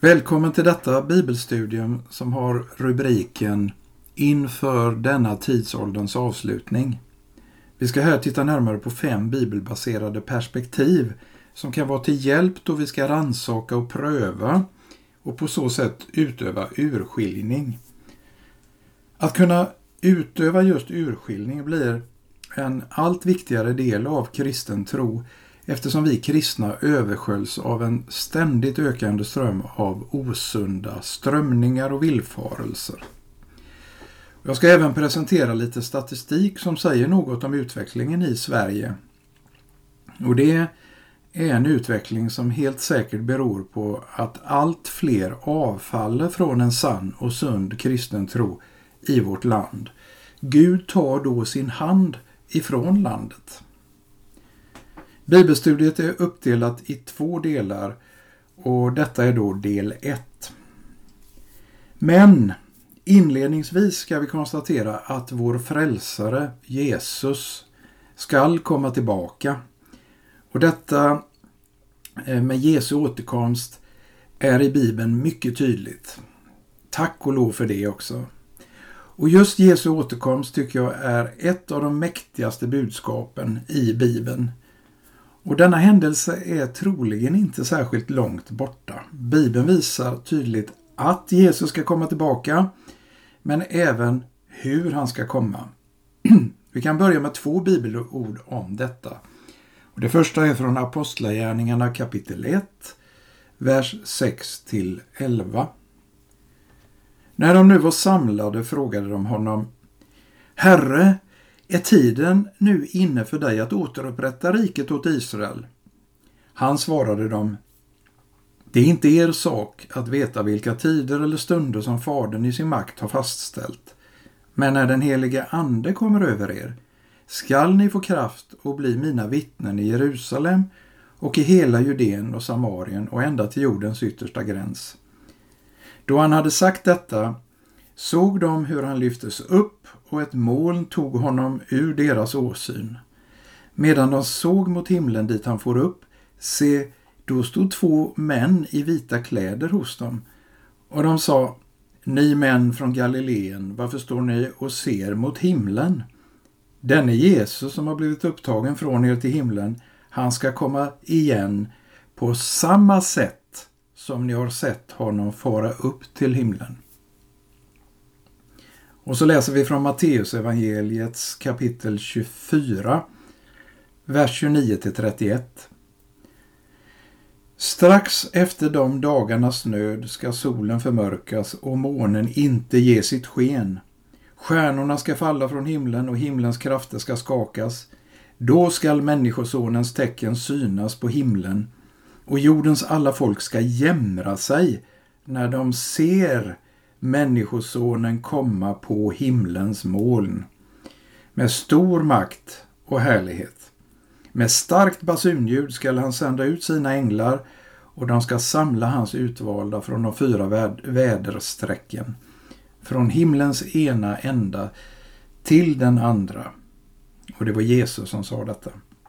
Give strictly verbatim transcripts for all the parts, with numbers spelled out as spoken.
Välkommen till detta bibelstudium som har rubriken Inför denna tidsålderns avslutning. Vi ska här titta närmare på fem bibelbaserade perspektiv som kan vara till hjälp då vi ska rannsaka och pröva och på så sätt utöva urskiljning. Att kunna utöva just urskiljning blir en allt viktigare del av kristen tro eftersom vi kristna översköljs av en ständigt ökande ström av osunda strömningar och villfarelser. Jag ska även presentera lite statistik som säger något om utvecklingen i Sverige. Och det är en utveckling som helt säkert beror på att allt fler avfaller från en sann och sund kristen tro i vårt land. Gud tar då sin hand ifrån landet. Bibelstudiet är uppdelat i två delar och detta är då del ett. Men inledningsvis ska vi konstatera att vår frälsare Jesus skall komma tillbaka. Och detta med Jesu återkomst är i Bibeln mycket tydligt. Tack och lov för det också. Och just Jesu återkomst tycker jag är ett av de mäktigaste budskapen i Bibeln. Och denna händelse är troligen inte särskilt långt borta. Bibeln visar tydligt att Jesus ska komma tillbaka, men även hur han ska komma. Vi kan börja med två bibelord om detta. Och det första är från Apostlagärningarna kapitel ett, vers sex till elva. När de nu var samlade frågade de honom: Herre, är tiden nu inne för dig att återupprätta riket åt Israel? Han svarade dem: Det är inte er sak att veta vilka tider eller stunder som Fadern i sin makt har fastställt. Men när den helige ande kommer över er, skall ni få kraft och bli mina vittnen i Jerusalem och i hela Judeen och Samarien och ända till jordens yttersta gräns. Då han hade sagt detta såg de hur han lyftes upp och ett moln tog honom ur deras åsyn. Medan de såg mot himlen dit han for upp, se, då stod två män i vita kläder hos dem. Och de sa: Ni män från Galileen, varför står ni och ser mot himlen? Denne Jesus som har blivit upptagen från er till himlen, han ska komma igen på samma sätt som ni har sett honom fara upp till himlen. Och så läser vi från Matteus evangeliets kapitel tjugofyra, vers tjugonio till trettioett. Strax efter de dagarnas nöd ska solen förmörkas och månen inte ge sitt sken. Stjärnorna ska falla från himlen och himlens krafter ska skakas. Då skall människosonens tecken synas på himlen och jordens alla folk ska jämra sig när de ser människosonen komma på himlens moln med stor makt och härlighet. Med starkt basunljud skall han sända ut sina änglar och de ska samla hans utvalda från de fyra väd- vädersträcken, från himlens ena ända till den andra. Och det var Jesus som sa detta.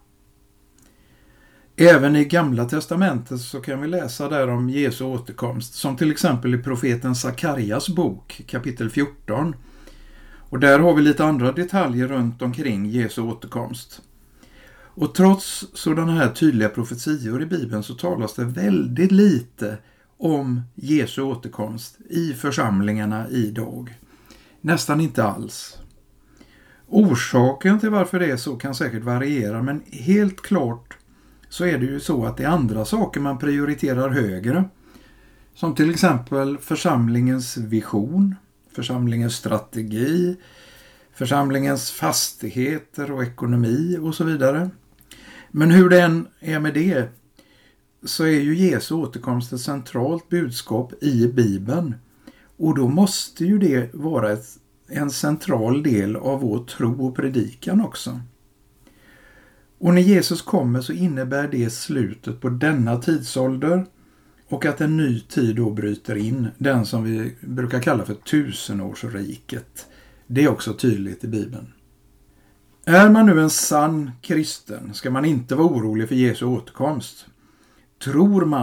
Även i Gamla testamentet så kan vi läsa där om Jesu återkomst, som till exempel i profeten Sakarias bok kapitel fjorton. Och där har vi lite andra detaljer runt omkring Jesu återkomst. Och trots sådana här tydliga profetior i Bibeln så talas det väldigt lite om Jesu återkomst i församlingarna idag. Nästan inte alls. Orsaken till varför det är så kan säkert variera, men helt klart så är det ju så att det är andra saker man prioriterar högre. Som till exempel församlingens vision, församlingens strategi, församlingens fastigheter och ekonomi och så vidare. Men hur det än är med det så är ju Jesu återkomst ett centralt budskap i Bibeln. Och då måste ju det vara ett, en central del av vår tro och predikan också. Och när Jesus kommer så innebär det slutet på denna tidsålder och att en ny tid då bryter in, den som vi brukar kalla för tusenårsriket. Det är också tydligt i Bibeln. Är man nu en sann kristen ska man inte vara orolig för Jesu återkomst. Tror man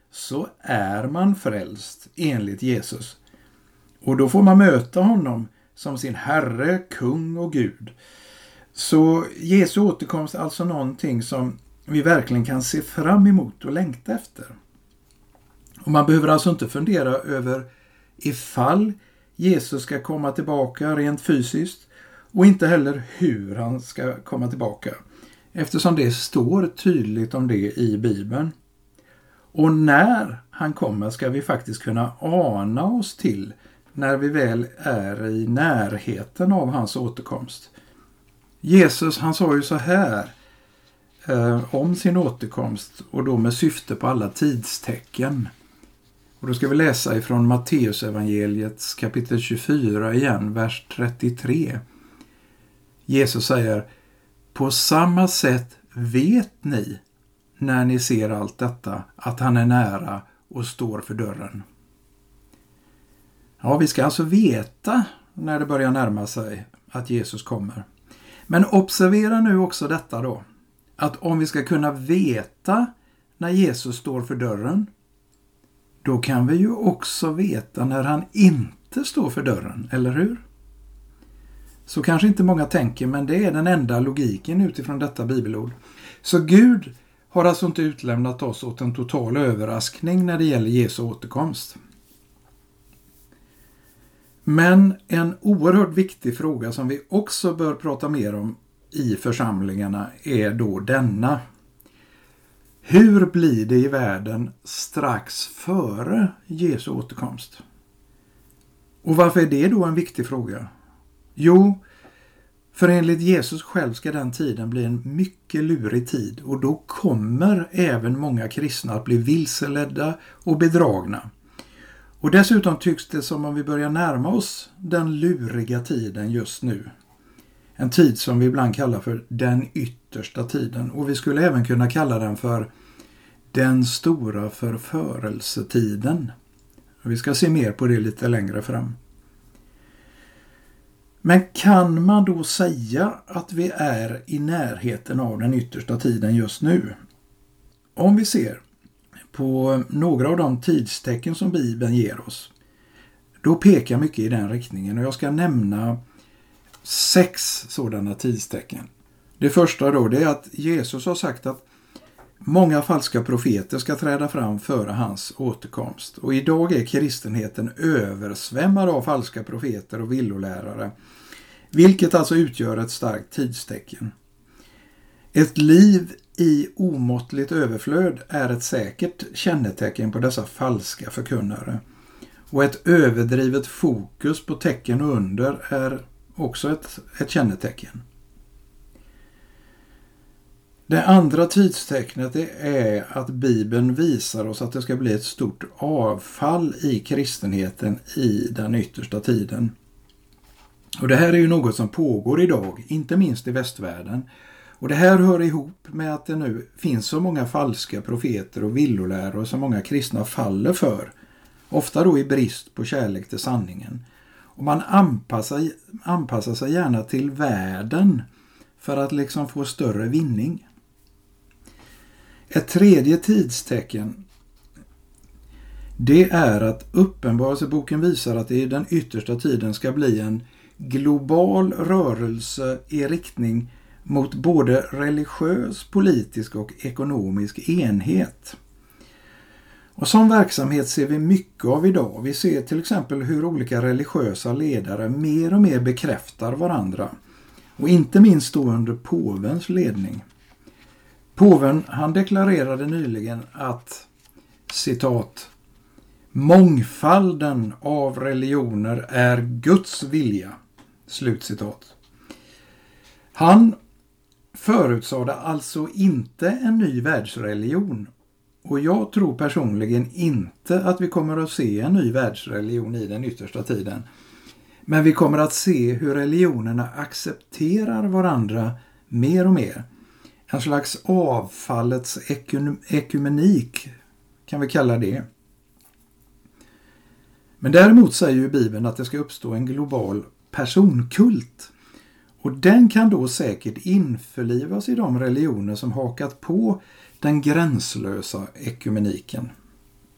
så är man frälst enligt Jesus. Och då får man möta honom som sin Herre, kung och Gud. Så Jesu återkomst är alltså någonting som vi verkligen kan se fram emot och längta efter. Och man behöver alltså inte fundera över ifall Jesus ska komma tillbaka rent fysiskt och inte heller hur han ska komma tillbaka. Eftersom det står tydligt om det i Bibeln. Och när han kommer ska vi faktiskt kunna ana oss till när vi väl är i närheten av hans återkomst. Jesus, han sa ju så här eh, om sin återkomst och då med syfte på alla tidstecken. Och då ska vi läsa ifrån Matteus evangeliets kapitel tjugofyra igen, vers trettiotre. Jesus säger: på samma sätt vet ni när ni ser allt detta att han är nära och står för dörren. Ja, vi ska alltså veta när det börjar närma sig att Jesus kommer. Men observera nu också detta då. Att om vi ska kunna veta när Jesus står för dörren, då kan vi ju också veta när han inte står för dörren, eller hur? Så kanske inte många tänker, men det är den enda logiken utifrån detta bibelord. Så Gud har alltså inte utlämnat oss åt en total överraskning när det gäller Jesu återkomst. Men en oerhört viktig fråga som vi också bör prata mer om i församlingarna är då denna. Hur blir det i världen strax före Jesu återkomst? Och varför är det då en viktig fråga? Jo, för enligt Jesus själv ska den tiden bli en mycket lurig tid och då kommer även många kristna att bli vilseledda och bedragna. Och dessutom tycks det som om vi börjar närma oss den luriga tiden just nu. En tid som vi ibland kallar för den yttersta tiden. Och vi skulle även kunna kalla den för den stora förförelsetiden. Och vi ska se mer på det lite längre fram. Men kan man då säga att vi är i närheten av den yttersta tiden just nu? Om vi ser på några av de tidstecken som Bibeln ger oss, då pekar mycket i den riktningen. Och jag ska nämna sex sådana tidstecken. Det första då, det är att Jesus har sagt att många falska profeter ska träda fram före hans återkomst. Och idag är kristenheten översvämmad av falska profeter och villolärare, vilket alltså utgör ett starkt tidstecken. Ett liv i omåttligt överflöd är ett säkert kännetecken på dessa falska förkunnare. Och ett överdrivet fokus på tecken och under är också ett, ett kännetecken. Det andra tidstecknet är att Bibeln visar oss att det ska bli ett stort avfall i kristenheten i den yttersta tiden. Och det här är ju något som pågår idag, inte minst i västvärlden. Och det här hör ihop med att det nu finns så många falska profeter och villolärare som många kristna faller för. Ofta då i brist på kärlek till sanningen. Och man anpassar, anpassar sig gärna till världen för att liksom få större vinning. Ett tredje tidstecken, det är att Uppenbarelseboken visar att det i den yttersta tiden ska bli en global rörelse i riktning mot både religiös, politisk och ekonomisk enhet. Och som verksamhet ser vi mycket av idag. Vi ser till exempel hur olika religiösa ledare mer och mer bekräftar varandra. Och inte minst då under påvens ledning. Påven, han deklarerade nyligen att, citat, mångfalden av religioner är Guds vilja, slutcitat. Han förutsade alltså inte en ny världsreligion. Och jag tror personligen inte att vi kommer att se en ny världsreligion i den yttersta tiden. Men vi kommer att se hur religionerna accepterar varandra mer och mer. En slags avfallets ekumenik kan vi kalla det. Men däremot säger ju Bibeln att det ska uppstå en global personkult. Och den kan då säkert införlivas i de religioner som hakat på den gränslösa ekumeniken.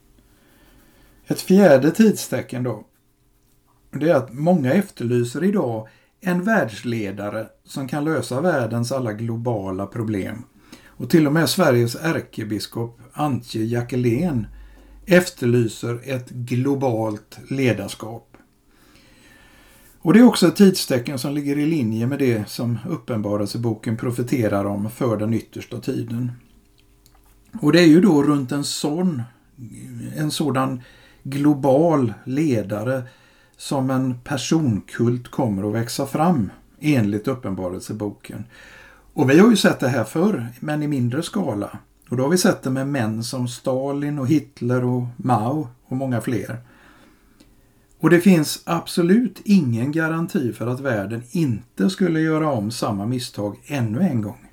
fjärde tidstecken då, det är att många efterlyser idag en världsledare som kan lösa världens alla globala problem. Och till och med Sveriges ärkebiskop Antje Jackelén efterlyser ett globalt ledarskap. Och det är också ett tidstecken som ligger i linje med det som Uppenbarelseboken profeterar om för den yttersta tiden. Och det är ju då runt en sån, en sådan global ledare som en personkult kommer att växa fram enligt Uppenbarelseboken. Och vi har ju sett det här förr, men i mindre skala. Och då har vi sett det med män som Stalin och Hitler och Mao och många fler. Och det finns absolut ingen garanti för att världen inte skulle göra om samma misstag ännu en gång.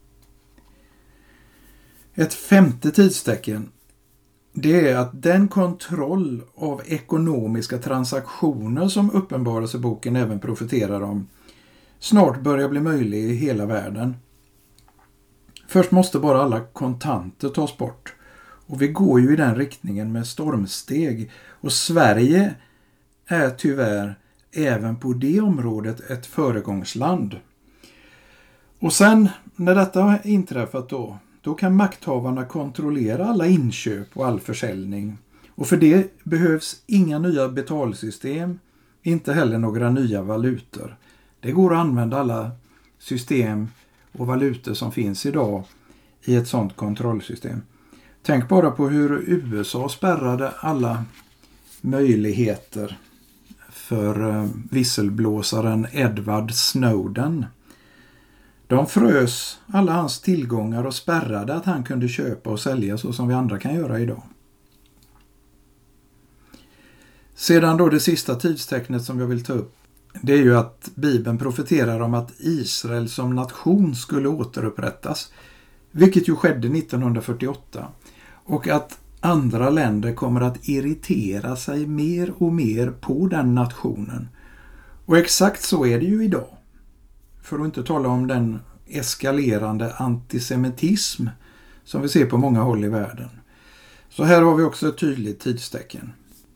Ett femte tidstecken, det är att den kontroll av ekonomiska transaktioner som Uppenbarelseboken även profeterar om snart börjar bli möjlig i hela världen. Först måste bara alla kontanter tas bort. Och vi går ju i den riktningen med stormsteg. Och Sverige är tyvärr även på det området ett föregångsland. Och sen när detta har inträffat då, då kan makthavarna kontrollera alla inköp och all försäljning. Och för det behövs inga nya betalsystem, inte heller några nya valutor. Det går att använda alla system och valutor som finns idag i ett sådant kontrollsystem. Tänk bara på hur U S A spärrade alla möjligheter för visselblåsaren Edward Snowden. De frös alla hans tillgångar och spärrade att han kunde köpa och sälja så som vi andra kan göra idag. Sedan då det sista tidstecknet som jag vill ta upp, det är ju att Bibeln profeterar om att Israel som nation skulle återupprättas, vilket ju skedde nittonhundrafyrtioåtta, och att andra länder kommer att irritera sig mer och mer på den nationen. Och exakt så är det ju idag. För att inte tala om den eskalerande antisemitism som vi ser på många håll i världen. Så här har vi också ett tydligt tidstecken.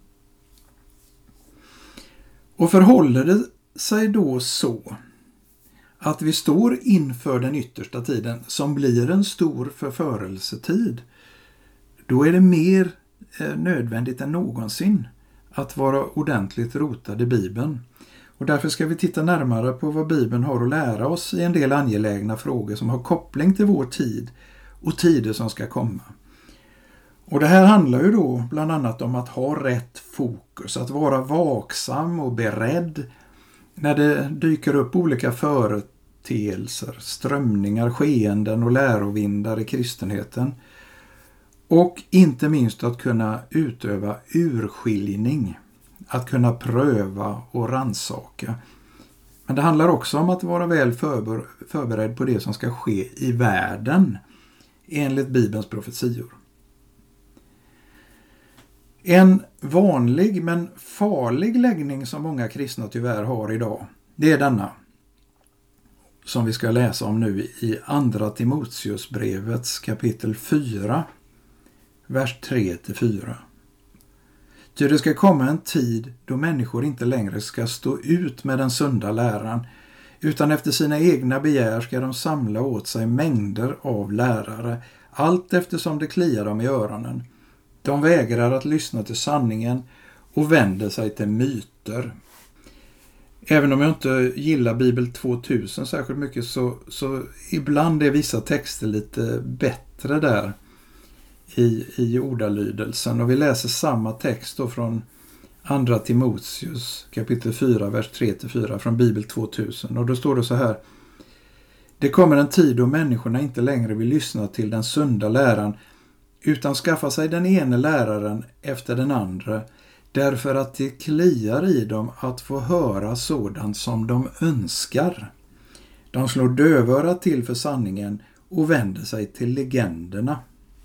Och förhåller det sig då så att vi står inför den yttersta tiden som blir en stor förförelsetid, då är det mer eh, nödvändigt än någonsin att vara ordentligt rotad i Bibeln. Och därför ska vi titta närmare på vad Bibeln har att lära oss i en del angelägna frågor som har koppling till vår tid och tider som ska komma. Och det här handlar ju då bland annat om att ha rätt fokus, att vara vaksam och beredd när det dyker upp olika företeelser, strömningar, skeenden och lärovindar i kristenheten. Och inte minst att kunna utöva urskiljning, att kunna pröva och rannsaka. Men det handlar också om att vara väl förber- förberedd på det som ska ske i världen enligt Bibelns profetior. En vanlig men farlig läggning som många kristna tyvärr har idag, det är denna som vi ska läsa om nu i andra Timoteusbrevets kapitel fyra, vers tre till fyra. Ty det ska komma en tid då människor inte längre ska stå ut med den sunda läran, utan efter sina egna begär ska de samla åt sig mängder av lärare, allt eftersom det kliar dem i öronen. De vägrar att lyssna till sanningen och vänder sig till myter. Även om jag inte gillar Bibel tvåtusen särskilt mycket så, så ibland är vissa texter lite bättre där i, i ordalydelsen. Och vi läser samma text då från andra Timoteus kapitel fyra, vers tre till fyra från Bibel tvåtusen. Och då står det så här: det kommer en tid då människorna inte längre vill lyssna till den sunda läran, utan skaffa sig den ene läraren efter den andra, därför att det kliar i dem att få höra sådant som de önskar. De slår dövörat till för sanningen och vänder sig till legenderna.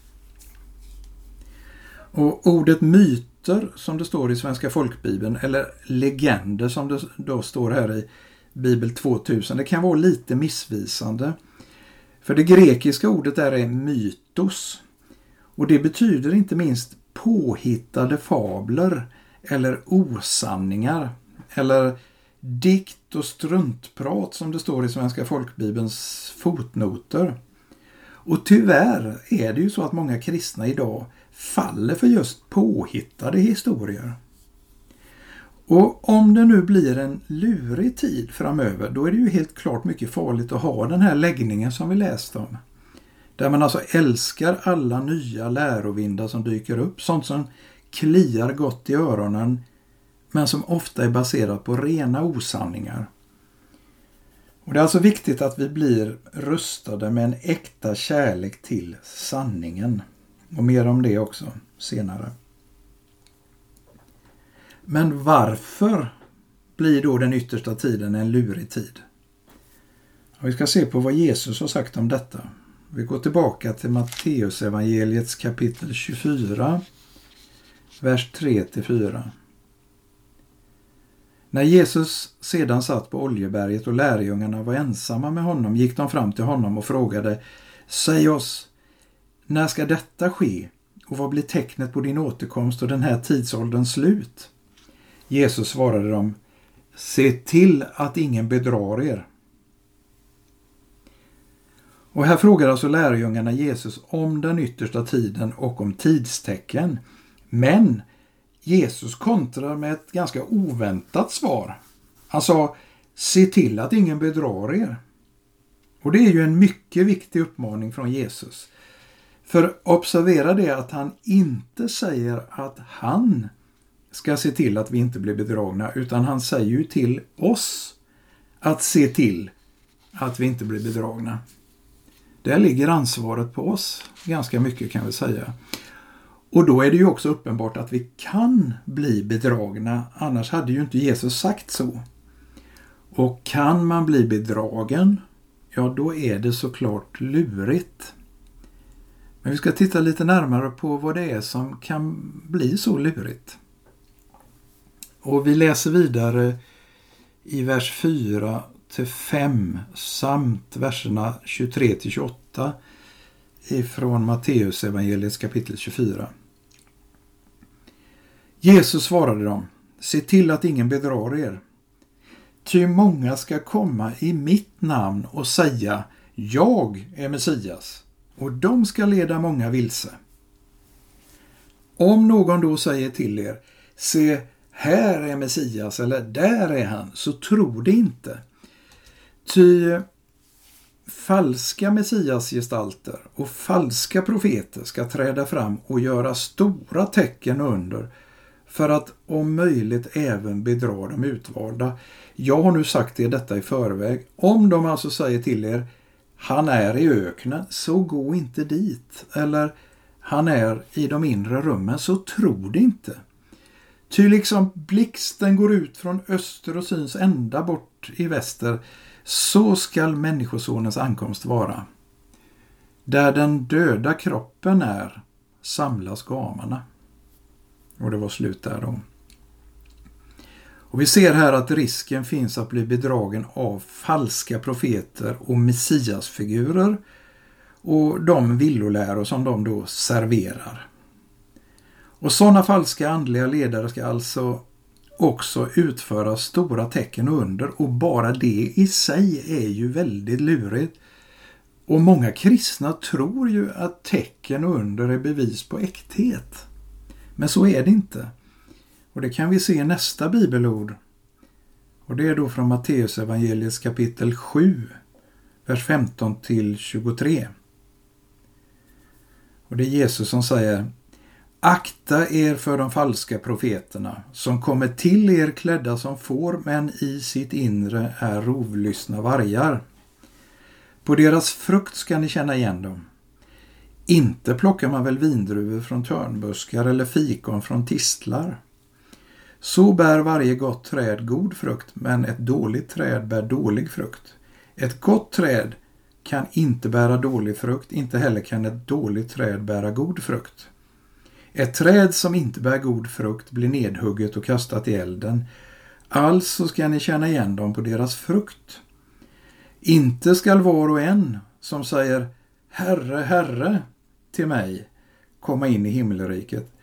Och ordet myter, som det står i Svenska folkbibeln, eller legender som det då står här i Bibel tvåtusen, det kan vara lite missvisande. För det grekiska ordet där är mytos. Och det betyder inte minst påhittade fabler eller osanningar eller dikt och struntprat som det står i Svenska folkbibelns fotnoter. Och tyvärr är det ju så att många kristna idag faller för just påhittade historier. Och om det nu blir en lurig tid framöver, då är det ju helt klart mycket farligt att ha den här läggningen som vi läste om. Där man alltså älskar alla nya lärovindar som dyker upp, sånt som kliar gott i öronen men som ofta är baserat på rena osanningar. Och det är alltså viktigt att vi blir rustade med en äkta kärlek till sanningen. Och mer om det också senare. Men varför blir då den yttersta tiden en lurig tid? Och vi ska se på vad Jesus har sagt om detta. Vi går tillbaka till Matteus evangeliets kapitel tjugofyra, vers tre till fyra. När Jesus sedan satt på Oljeberget och lärjungarna var ensamma med honom gick de fram till honom och frågade: Säg oss, när ska detta ske? Och vad blir tecknet på din återkomst och den här tidsålderns slut? Jesus svarade dem: Se till att ingen bedrar er. Och här frågar alltså lärjungarna Jesus om den yttersta tiden och om tidstecken. Men Jesus kontrar med ett ganska oväntat svar. Han sa: se till att ingen bedrar er. Och det är ju en mycket viktig uppmaning från Jesus. För observera det att han inte säger att han ska se till att vi inte blir bedragna, utan han säger ju till oss att se till att vi inte blir bedragna. Där ligger ansvaret på oss ganska mycket, kan vi säga. Och då är det ju också uppenbart att vi kan bli bedragna, annars hade ju inte Jesus sagt så. Och kan man bli bedragen, ja då är det såklart lurigt. Men vi ska titta lite närmare på vad det är som kan bli så lurigt. Och vi läser vidare i vers fyra till fem samt verserna tjugotre till tjugoåtta ifrån Matteus evangeliets kapitel tjugofyra. Jesus svarade dem: se till att ingen bedrar er. Ty många ska komma i mitt namn och säga: jag är Messias, och de ska leda många vilse. Om någon då säger till er: se, här är Messias, eller där är han, så tro det inte. Ty falska messiasgestalter och falska profeter ska träda fram och göra stora tecken under, för att om möjligt även bedra de utvalda. Jag har nu sagt er detta i förväg. Om de alltså säger till er: han är i öknen, så gå inte dit. Eller han är i de inre rummen, så tro det inte. Ty liksom blixten går ut från öster och syns ända bort i väster, så skall människosonens ankomst vara. Där den döda kroppen är, samlas gamarna. Och det var slut där då. Och vi ser här att risken finns att bli bedragen av falska profeter och messiasfigurer och de villoläror som de då serverar. Och sådana falska andliga ledare ska alltså också utföra stora tecken och under, och bara det i sig är ju väldigt lurigt. Och många kristna tror ju att tecken och under är bevis på äkthet. Men så är det inte. Och det kan vi se i nästa bibelord. Och det är då från Matteus evangeliets kapitel sju, vers femton till tjugotre. Och det är Jesus som säger: akta er för de falska profeterna, som kommer till er klädda som får, men i sitt inre är rovlystna vargar. På deras frukt ska ni känna igen dem. Inte plockar man väl vindruvor från törnbuskar eller fikon från tistlar. Så bär varje gott träd god frukt, men ett dåligt träd bär dålig frukt. Ett gott träd kan inte bära dålig frukt, inte heller kan ett dåligt träd bära god frukt. Ett träd som inte bär god frukt blir nedhugget och kastat i elden. Alltså ska ni känna igen dem på deras frukt. Inte skall var och en som säger: Herre, Herre, till mig komma in i himmelriket,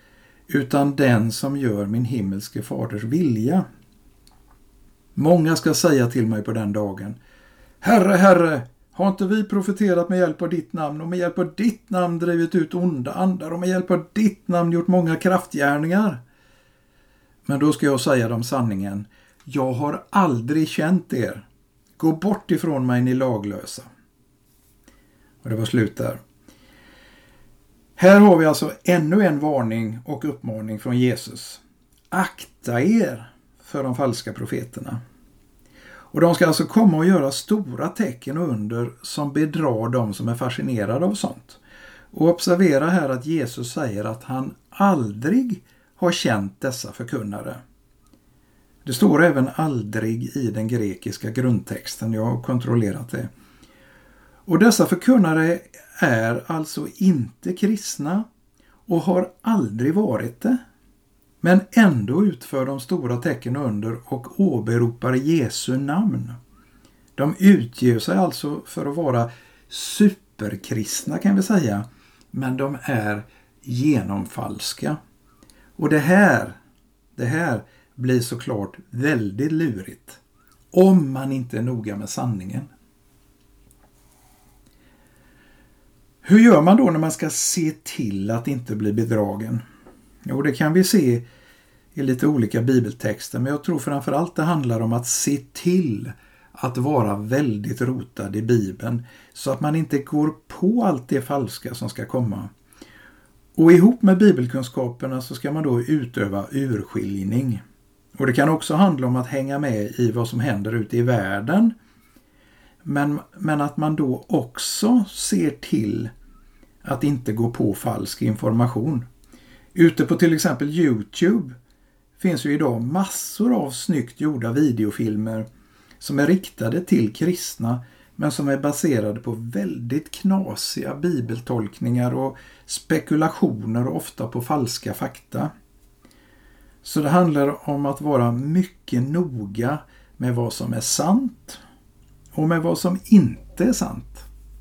utan den som gör min himmelske faders vilja. Många ska säga till mig på den dagen: Herre, Herre, har inte vi profeterat med hjälp av ditt namn och med hjälp av ditt namn drivit ut onda andar och med hjälp av ditt namn gjort många kraftgärningar? Men då ska jag säga dem sanningen: jag har aldrig känt er. Gå bort ifrån mig, ni laglösa. Och det var slut där. Här har vi alltså ännu en varning och uppmaning från Jesus. Akta er för de falska profeterna. Och de ska alltså komma och göra stora tecken och under som bedrar de som är fascinerade av sånt. Och observera här att Jesus säger att han aldrig har känt dessa förkunnare. Det står även aldrig i den grekiska grundtexten, jag har kontrollerat det. Och dessa förkunnare är alltså inte kristna och har aldrig varit det. Men ändå utför de stora tecken under och åberopar Jesu namn. De utger sig alltså för att vara superkristna, kan vi säga. Men de är genomfalska. Och det här, det här blir såklart väldigt lurigt. Om man inte är noga med sanningen. Hur gör man då när man ska se till att inte bli bedragen? Jo, det kan vi se i lite olika bibeltexter, men jag tror framförallt det handlar om att se till att vara väldigt rotad i Bibeln så att man inte går på allt det falska som ska komma. Och ihop med bibelkunskaperna så ska man då utöva urskiljning. Och det kan också handla om att hänga med i vad som händer ute i världen, men, men att man då också ser till att inte gå på falsk information. Ute på till exempel YouTube finns ju idag massor av snyggt gjorda videofilmer som är riktade till kristna men som är baserade på väldigt knasiga bibeltolkningar och spekulationer och ofta på falska fakta. Så det handlar om att vara mycket noga med vad som är sant och med vad som inte är sant.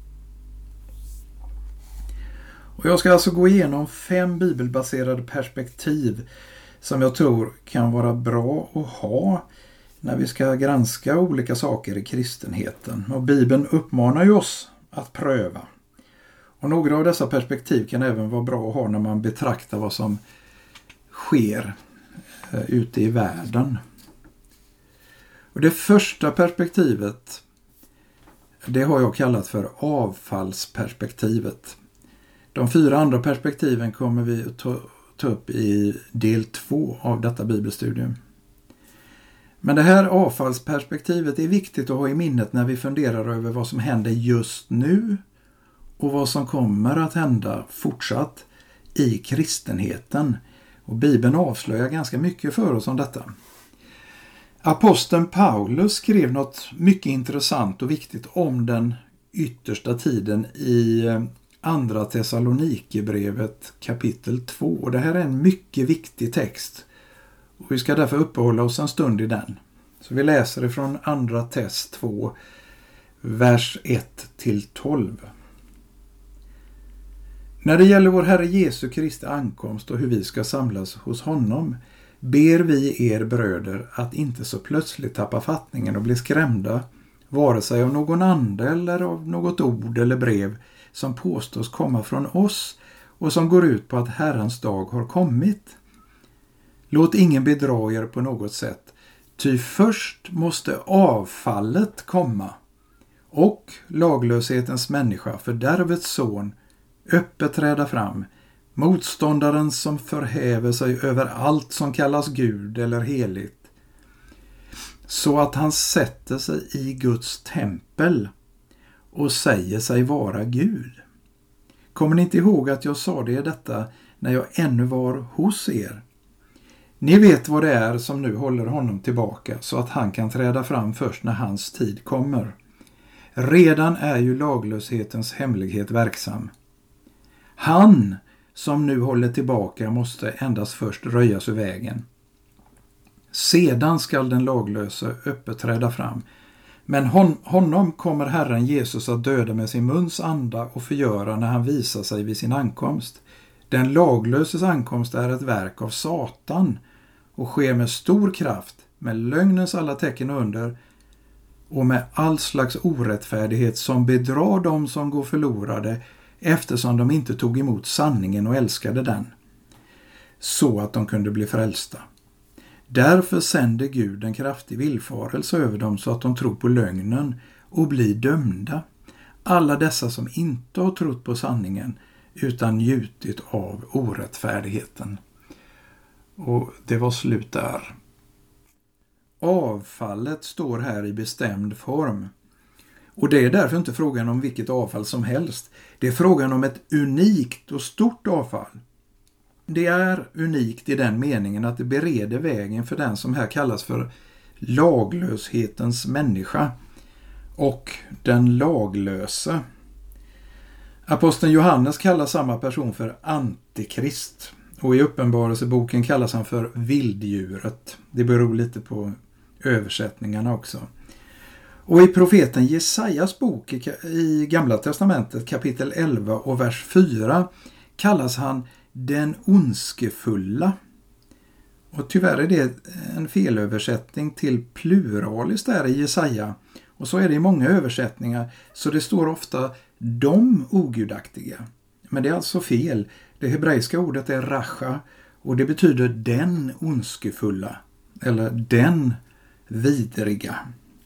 Och jag ska alltså gå igenom fem bibelbaserade perspektiv som jag tror kan vara bra att ha när vi ska granska olika saker i kristenheten. Och Bibeln uppmanar ju oss att pröva. Och några av dessa perspektiv kan även vara bra att ha när man betraktar vad som sker eh, ute i världen. Och det första perspektivet, det har jag kallat för avfallsperspektivet. De fyra andra perspektiven kommer vi att ta, ta upp i del två av detta bibelstudium. Men det här avfallsperspektivet är viktigt att ha i minnet när vi funderar över vad som händer just nu och vad som kommer att hända fortsatt i kristenheten. Och Bibeln avslöjar ganska mycket för oss om detta. Aposteln Paulus skrev något mycket intressant och viktigt om den yttersta tiden i andra Thessalonikerbrevet kapitel två. Och det här är en mycket viktig text. Och vi ska därför uppehålla oss en stund i den. Så vi läser ifrån andra Thess två, vers ett till tolv. När det gäller vår Herre Jesu Kristi ankomst och hur vi ska samlas hos honom, ber vi er bröder att inte så plötsligt tappa fattningen och bli skrämda, vare sig av någon ande eller av något ord eller brev som påstås komma från oss och som går ut på att Herrens dag har kommit. Låt ingen bedra er på något sätt, ty först måste avfallet komma och laglöshetens människa, fördärvets son, öppet träda fram, motståndaren som förhäver sig över allt som kallas Gud eller heligt, så att han sätter sig i Guds tempel och säger sig vara Gud. Kommer ni inte ihåg att jag sa det detta när jag ännu var hos er? Ni vet vad det är som nu håller honom tillbaka så att han kan träda fram först när hans tid kommer. Redan är ju laglöshetens hemlighet verksam. Han som nu håller tillbaka måste endast först röjas ur vägen. Sedan skall den laglöse öppet träda fram. Men hon, honom kommer Herren Jesus att döda med sin muns anda och förgöra när han visar sig vid sin ankomst. Den laglöses ankomst är ett verk av Satan och sker med stor kraft, med lögnens alla tecken under och med all slags orättfärdighet som bedrar dem som går förlorade eftersom de inte tog emot sanningen och älskade den, så att de kunde bli frälsta. Därför sänder Gud en kraftig villfarelse över dem så att de tror på lögnen och blir dömda. Alla dessa som inte har trott på sanningen utan njutit av orättfärdigheten. Och det var slut där. Avfallet står här i bestämd form. Och det är därför inte frågan om vilket avfall som helst. Det är frågan om ett unikt och stort avfall. Det är unikt i den meningen att det bereder vägen för den som här kallas för laglöshetens människa och den laglöse. Aposteln Johannes kallar samma person för antikrist och i Uppenbarelseboken kallas han för vilddjuret. Det beror lite på översättningarna också. Och i profeten Jesajas bok i Gamla testamentet kapitel elva och vers fyra kallas han den ondskefulla. Och tyvärr är det en felöversättning till pluralis där i Jesaja. Och så är det i många översättningar, så det står ofta de ogudaktiga. Men det är alltså fel. Det hebreiska ordet är rasha och det betyder den ondskefulla eller den vidriga.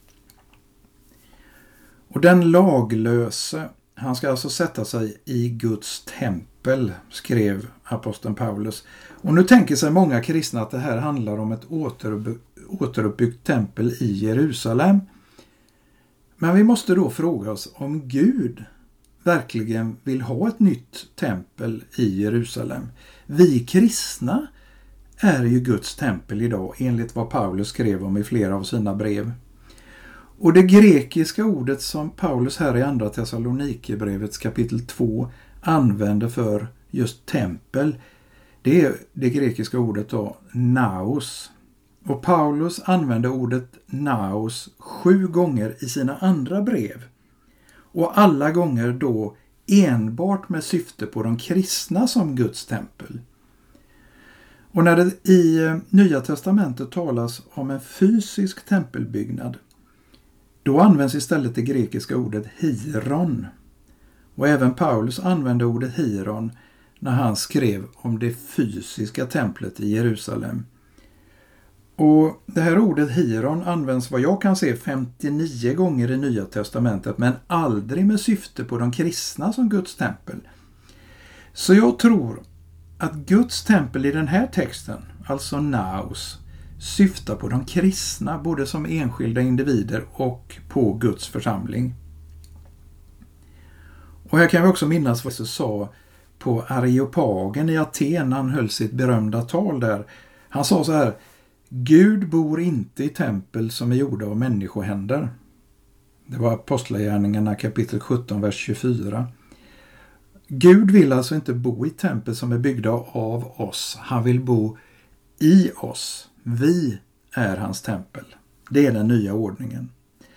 Och den laglöse, han ska alltså sätta sig i Guds tempel, skrev aposteln Paulus. Och nu tänker sig många kristna att det här handlar om ett återuppbyggt tempel i Jerusalem. Men vi måste då fråga oss om Gud verkligen vill ha ett nytt tempel i Jerusalem. Vi kristna är ju Guds tempel idag enligt vad Paulus skrev om i flera av sina brev. Och det grekiska ordet som Paulus här i andra Thessalonikerbrevets kapitel två använder för just tempel, det är det grekiska ordet då naos. Och Paulus använder ordet naos sju gånger i sina andra brev. Och alla gånger då enbart med syfte på de kristna som Guds tempel. Och när det i Nya testamentet talas om en fysisk tempelbyggnad, då används istället det grekiska ordet hieron. Och även Paulus använde ordet hieron när han skrev om det fysiska templet i Jerusalem. Och det här ordet hieron används vad jag kan se femtionio gånger i Nya testamentet, men aldrig med syfte på de kristna som Guds tempel. Så jag tror att Guds tempel i den här texten, alltså naos, syftar på de kristna både som enskilda individer och på Guds församling. Och här kan vi också minnas vad Jesus sa på Areopagen i Aten när han höll sitt berömda tal där. Han sa så här: Gud bor inte i tempel som är gjorda av människohänder. Det var Apostlagärningarna kapitel sjutton, vers tjugofyra. Gud vill alltså inte bo i tempel som är byggda av oss. Han vill bo i oss. Vi är hans tempel. Det är den nya ordningen.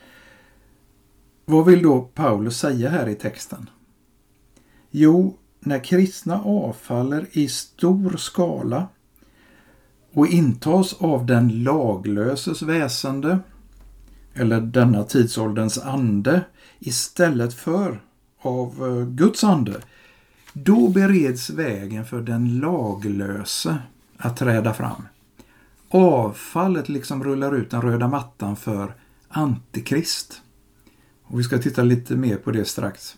Vad vill då Paulus säga här i texten? Jo, när kristna avfaller i stor skala och intas av den laglöses väsende eller denna tidsålderns ande istället för av Guds ande, då bereds vägen för den laglöse att träda fram. Avfallet liksom rullar ut den röda mattan för antikrist. Och vi ska titta lite mer på det strax.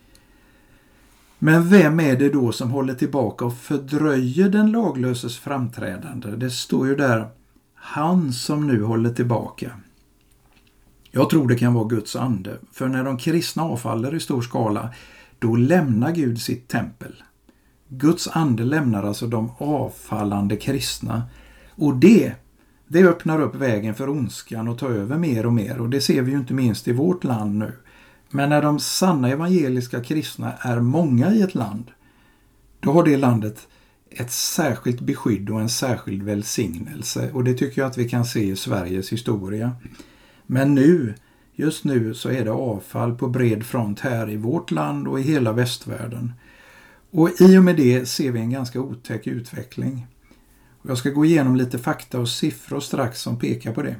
Men vem är det då som håller tillbaka och fördröjer den laglöses framträdande? Det står ju där, han som nu håller tillbaka. Jag tror det kan vara Guds ande. För när de kristna avfaller i stor skala, då lämnar Gud sitt tempel. Guds ande lämnar alltså de avfallande kristna. Och det, det öppnar upp vägen för ondskan att ta över mer och mer. Och det ser vi ju inte minst i vårt land nu. Men när de sanna evangeliska kristna är många i ett land, då har det landet ett särskilt beskydd och en särskild välsignelse. Och det tycker jag att vi kan se i Sveriges historia. Men nu, just nu så är det avfall på bred front här i vårt land och i hela västvärlden. Och i och med det ser vi en ganska otäck utveckling. Och jag ska gå igenom lite fakta och siffror strax som pekar på det.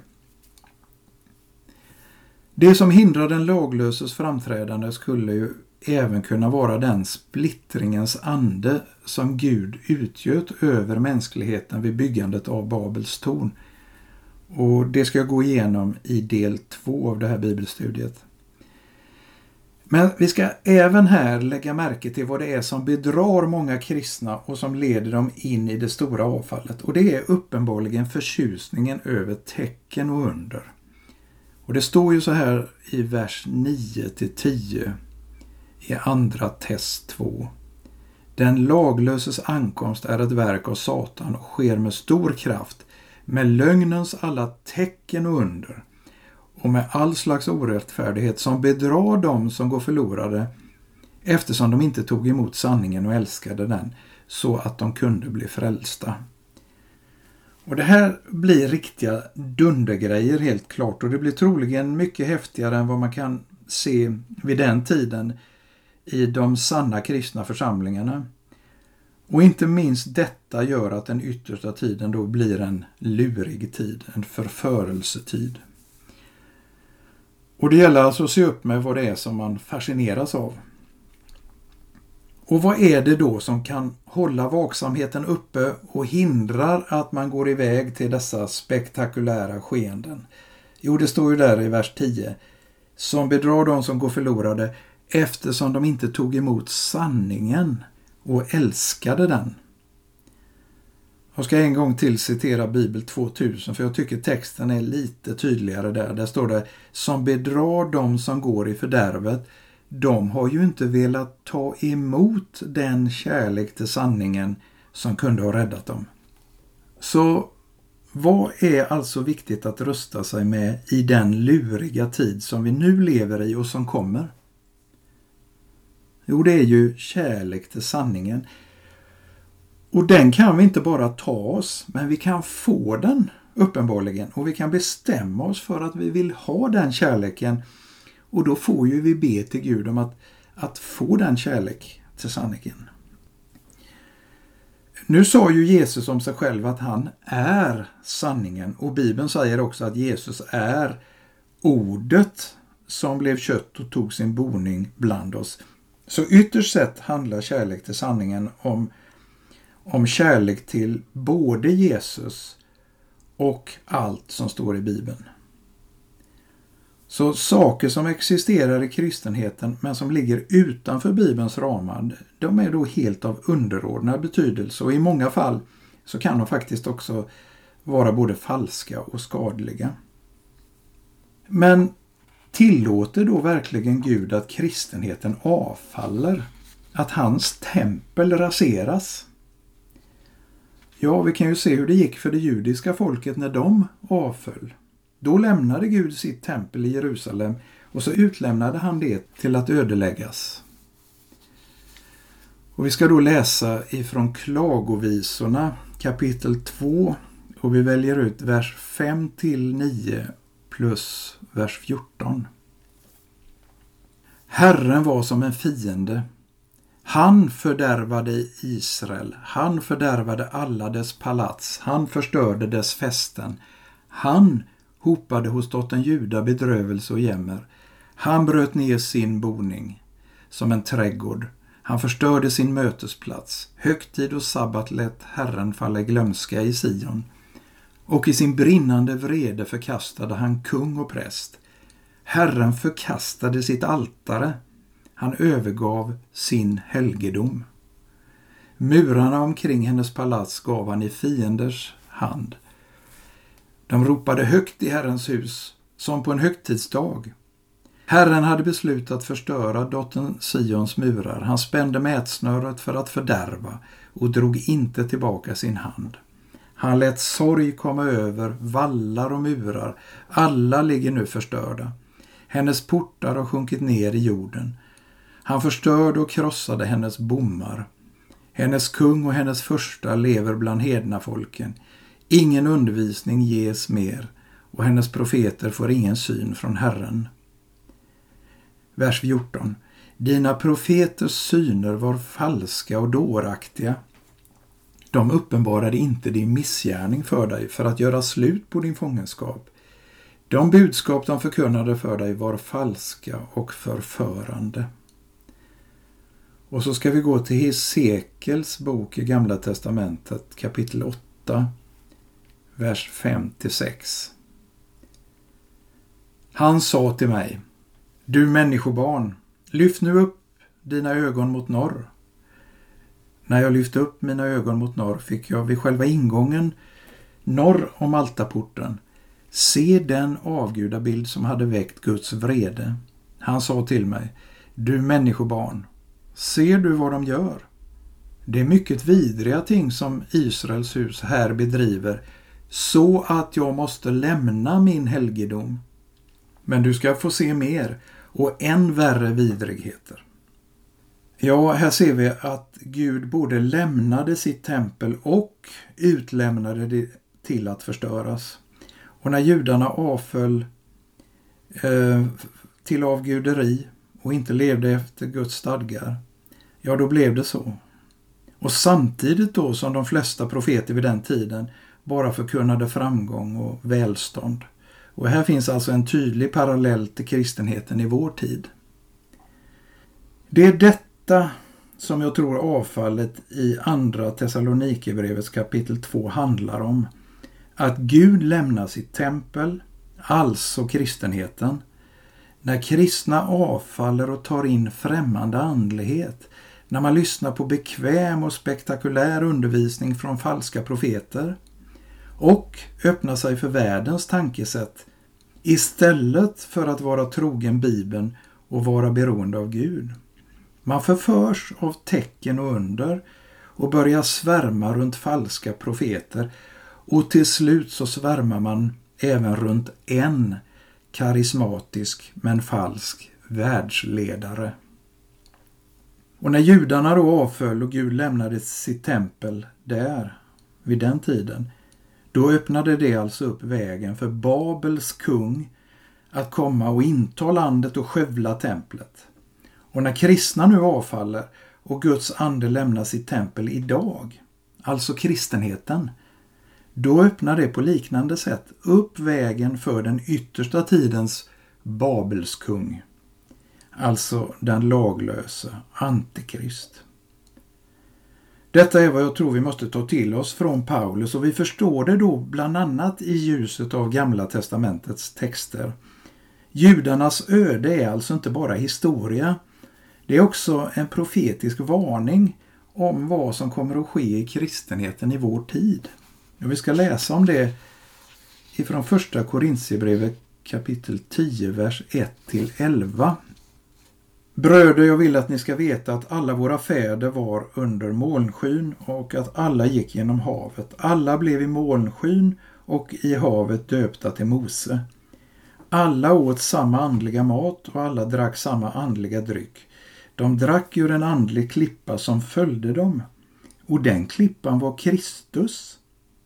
Det som hindrar den laglöses framträdande skulle ju även kunna vara den splittringens ande som Gud utgöt över mänskligheten vid byggandet av Babels torn. Och det ska jag gå igenom i del två av det här bibelstudiet. Men vi ska även här lägga märke till vad det är som bedrar många kristna och som leder dem in i det stora avfallet. Och det är uppenbarligen förtjusningen över tecken och under. Och det står ju så här i vers nio till tio i andra test två. Den laglöses ankomst är ett verk av Satan och sker med stor kraft, med lögnens alla tecken och under och med all slags orättfärdighet som bedrar dem som går förlorade eftersom de inte tog emot sanningen och älskade den så att de kunde bli frälsta. Och det här blir riktiga dundergrejer helt klart, och det blir troligen mycket häftigare än vad man kan se vid den tiden i de sanna kristna församlingarna. Och inte minst detta gör att den yttersta tiden då blir en lurig tid, en förförelsetid. Och det gäller alltså att se upp med vad det är som man fascineras av. Och vad är det då som kan hålla vaksamheten uppe och hindrar att man går iväg till dessa spektakulära skeenden? Jo, det står ju där i vers tio. Som bedrar de som går förlorade eftersom de inte tog emot sanningen och älskade den. Jag ska en gång till citera Bibel tvåtusen för jag tycker texten är lite tydligare där. Där står det: som bedrar de som går i fördärvet, de har ju inte velat ta emot den kärlek till sanningen som kunde ha räddat dem. Så vad är alltså viktigt att rusta sig med i den luriga tid som vi nu lever i och som kommer? Jo, det är ju kärlek till sanningen. Och den kan vi inte bara ta oss, men vi kan få den uppenbarligen. Och vi kan bestämma oss för att vi vill ha den kärleken. Och då får ju vi be till Gud om att, att få den kärlek till sanningen. Nu sa ju Jesus om sig själv att han är sanningen. Och Bibeln säger också att Jesus är ordet som blev kött och tog sin boning bland oss. Så ytterst sett handlar kärlek till sanningen om, om kärlek till både Jesus och allt som står i Bibeln. Så saker som existerar i kristenheten men som ligger utanför Bibelns ramar, de är då helt av underordnad betydelse, och i många fall så kan de faktiskt också vara både falska och skadliga. Men tillåter då verkligen Gud att kristenheten avfaller? Att hans tempel raseras? Ja, vi kan ju se hur det gick för det judiska folket när de avföll. Då lämnade Gud sitt tempel i Jerusalem och så utlämnade han det till att ödeläggas. Och vi ska då läsa ifrån Klagovisorna kapitel två, och vi väljer ut vers fem till nio plus vers fjorton. Herren var som en fiende. Han fördärvade Israel. Han fördärvade alla dess palats. Han förstörde dess fästen. Han hopade hos dottern Juda bedrövelse och jämmer. Han bröt ner sin boning som en trädgård. Han förstörde sin mötesplats. Högtid och sabbat lät Herren falla i glömska i Sion. Och i sin brinnande vrede förkastade han kung och präst. Herren förkastade sitt altare. Han övergav sin helgedom. Murarna omkring hennes palats gav han i fienders hand. De ropade högt i Herrens hus, som på en högtidsdag. Herren hade beslutat förstöra dottern Sions murar. Han spände mätsnöret för att fördärva och drog inte tillbaka sin hand. Han lät sorg komma över vallar och murar. Alla ligger nu förstörda. Hennes portar har sjunkit ner i jorden. Han förstörde och krossade hennes bommar. Hennes kung och hennes första lever bland hedna folken. Ingen undervisning ges mer, och hennes profeter får ingen syn från Herren. Vers fjorton. Dina profeters syner var falska och dåraktiga. De uppenbarade inte din missgärning för dig för att göra slut på din fångenskap. De budskap de förkunnade för dig var falska och förförande. Och så ska vi gå till Hesekels bok i Gamla testamentet, kapitel åtta, vers fem till sex. Han sa till mig: Du människobarn, lyft nu upp dina ögon mot norr. När jag lyfte upp mina ögon mot norr fick jag vid själva ingången norr om altarporten se den avgudabild som hade väckt Guds vrede. Han sa till mig: Du människobarn, ser du vad de gör? Det är mycket vidriga ting som Israels hus här bedriver, så att jag måste lämna min helgedom. Men du ska få se mer och än värre vidrigheter. Ja, här ser vi att Gud både lämnade sitt tempel och utlämnade det till att förstöras. Och när judarna avföll eh, till avguderi och inte levde efter Guds stadgar, ja då blev det så. Och samtidigt då som de flesta profeter vid den tiden bara förkunnade framgång och välstånd. Och här finns alltså en tydlig parallell till kristenheten i vår tid. Det är detta som jag tror avfallet i andra Thessalonikerbrevets kapitel två handlar om. Att Gud lämnar sitt tempel, alltså kristenheten. När kristna avfaller och tar in främmande andlighet. När man lyssnar på bekväm och spektakulär undervisning från falska profeter. Och öppnar sig för världens tankesätt istället för att vara trogen Bibeln och vara beroende av Gud. Man förförs av tecken och under och börjar svärma runt falska profeter, och till slut så svärmar man även runt en karismatisk men falsk världsledare. Och när judarna då avföll och Gud lämnade sitt tempel där vid den tiden, då öppnade det alltså upp vägen för Babels kung att komma och inta landet och skövla templet. Och när kristna nu avfaller och Guds ande lämnar sitt tempel idag, alltså kristenheten, då öppnar det på liknande sätt upp vägen för den yttersta tidens Babels kung, alltså den laglösa antikrist. Detta är vad jag tror vi måste ta till oss från Paulus, och vi förstår det då bland annat i ljuset av Gamla testamentets texter. Judarnas öde är alltså inte bara historia, det är också en profetisk varning om vad som kommer att ske i kristenheten i vår tid. Och vi ska läsa om det ifrån första Korintierbrevet kapitel tio, vers ett till elva. Bröder, jag vill att ni ska veta att alla våra fäder var under molnskyn och att alla gick genom havet. Alla blev i molnskyn och i havet döpta till Mose. Alla åt samma andliga mat och alla drack samma andliga dryck. De drack ur en andlig klippa som följde dem, och den klippan var Kristus.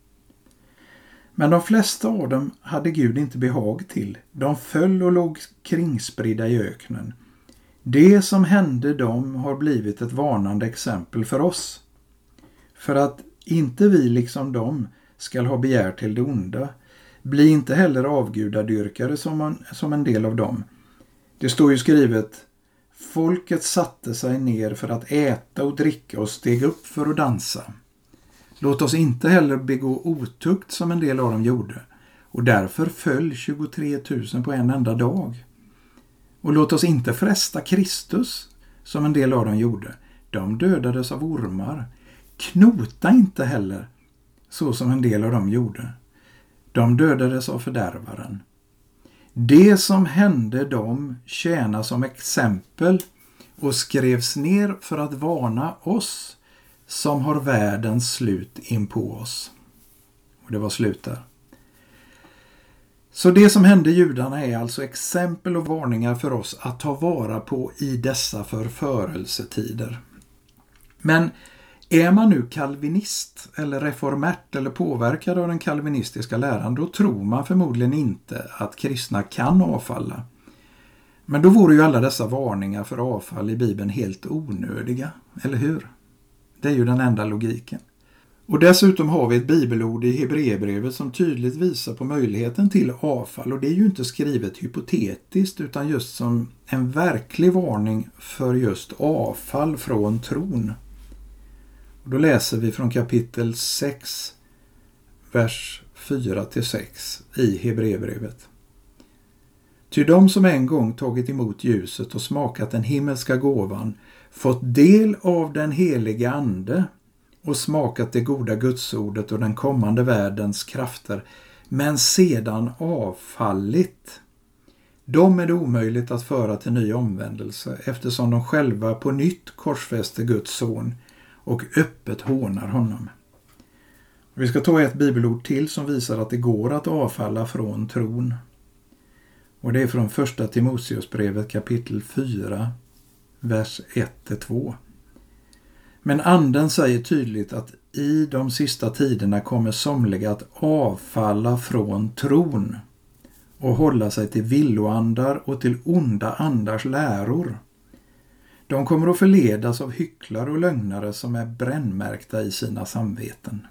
Men de flesta av dem hade Gud inte behag till. De föll och låg kringspridda i öknen. Det som hände dem har blivit ett varnande exempel för oss. För att inte vi liksom dem ska ha begär till det onda. Bli inte heller avgudadyrkare som en, som en del av dem. Det står ju skrivet: folket satte sig ner för att äta och dricka och steg upp för att dansa. Låt oss inte heller begå otukt som en del av dem gjorde. Och därför föll tjugotre tusen på en enda dag. Och låt oss inte fresta Kristus som en del av dem gjorde. De dödades av ormar. Knota inte heller så som en del av dem gjorde. De dödades av fördärvaren. Det som hände dem tjänar som exempel och skrevs ner för att varna oss som har världens slut in på oss. Och det var slut där. Så det som hände judarna är alltså exempel och varningar för oss att ta vara på i dessa förförelsetider. Men är man nu kalvinist eller reformärt eller påverkad av den kalvinistiska läran, då tror man förmodligen inte att kristna kan avfalla. Men då vore ju alla dessa varningar för avfall i Bibeln helt onödiga, eller hur? Det är ju den enda logiken. Och dessutom har vi ett bibelord i Hebreerbrevet som tydligt visar på möjligheten till avfall. Och det är ju inte skrivet hypotetiskt utan just som en verklig varning för just avfall från tron. Och då läser vi från kapitel sex, vers fyra till sex i Hebreerbrevet. Ty de som en gång tagit emot ljuset och smakat den himmelska gåvan, fått del av den heliga ande och smakat det goda gudsordet och den kommande världens krafter, men sedan avfallit. De är det omöjligt att föra till ny omvändelse eftersom de själva på nytt korsfäster Guds son och öppet hånar honom. Vi ska ta ett bibelord till som visar att det går att avfalla från tron. Och det är från första Timoteusbrevet kapitel fyra, vers ett till två. Men anden säger tydligt att i de sista tiderna kommer somliga att avfalla från tron och hålla sig till villoandar och till onda andars läror. De kommer att förledas av hycklare och lögnare som är brännmärkta i sina samveten.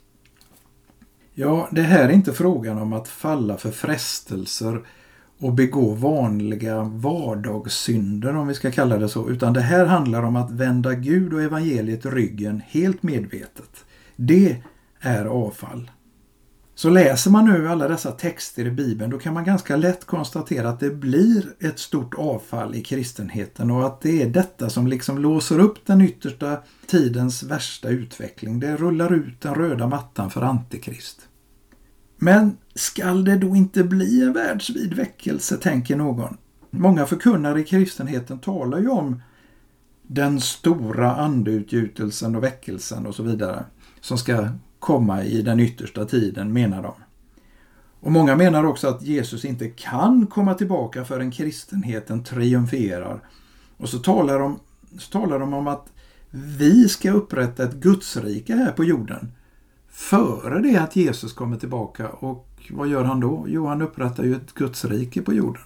Ja, det här är inte frågan om att falla för frestelser och begå vanliga vardagssynder, om vi ska kalla det så, utan det här handlar om att vända Gud och evangeliet ryggen helt medvetet. Det är avfall. Så läser man nu alla dessa texter i Bibeln, då kan man ganska lätt konstatera att det blir ett stort avfall i kristenheten och att det är detta som liksom låser upp den yttersta tidens värsta utveckling. Det rullar ut den röda mattan för antikrist. Men skall det då inte bli en världsvid väckelse, tänker någon? Många förkunnare i kristenheten talar ju om den stora andeutgjutelsen och väckelsen och så vidare som ska komma i den yttersta tiden, menar de. Och många menar också att Jesus inte kan komma tillbaka förrän kristenheten triumferar. Och så talar de, så talar de om att vi ska upprätta ett gudsrike här på jorden före det att Jesus kommer tillbaka. Och vad gör han då? Jo, han upprättar ju ett gudsrike på jorden.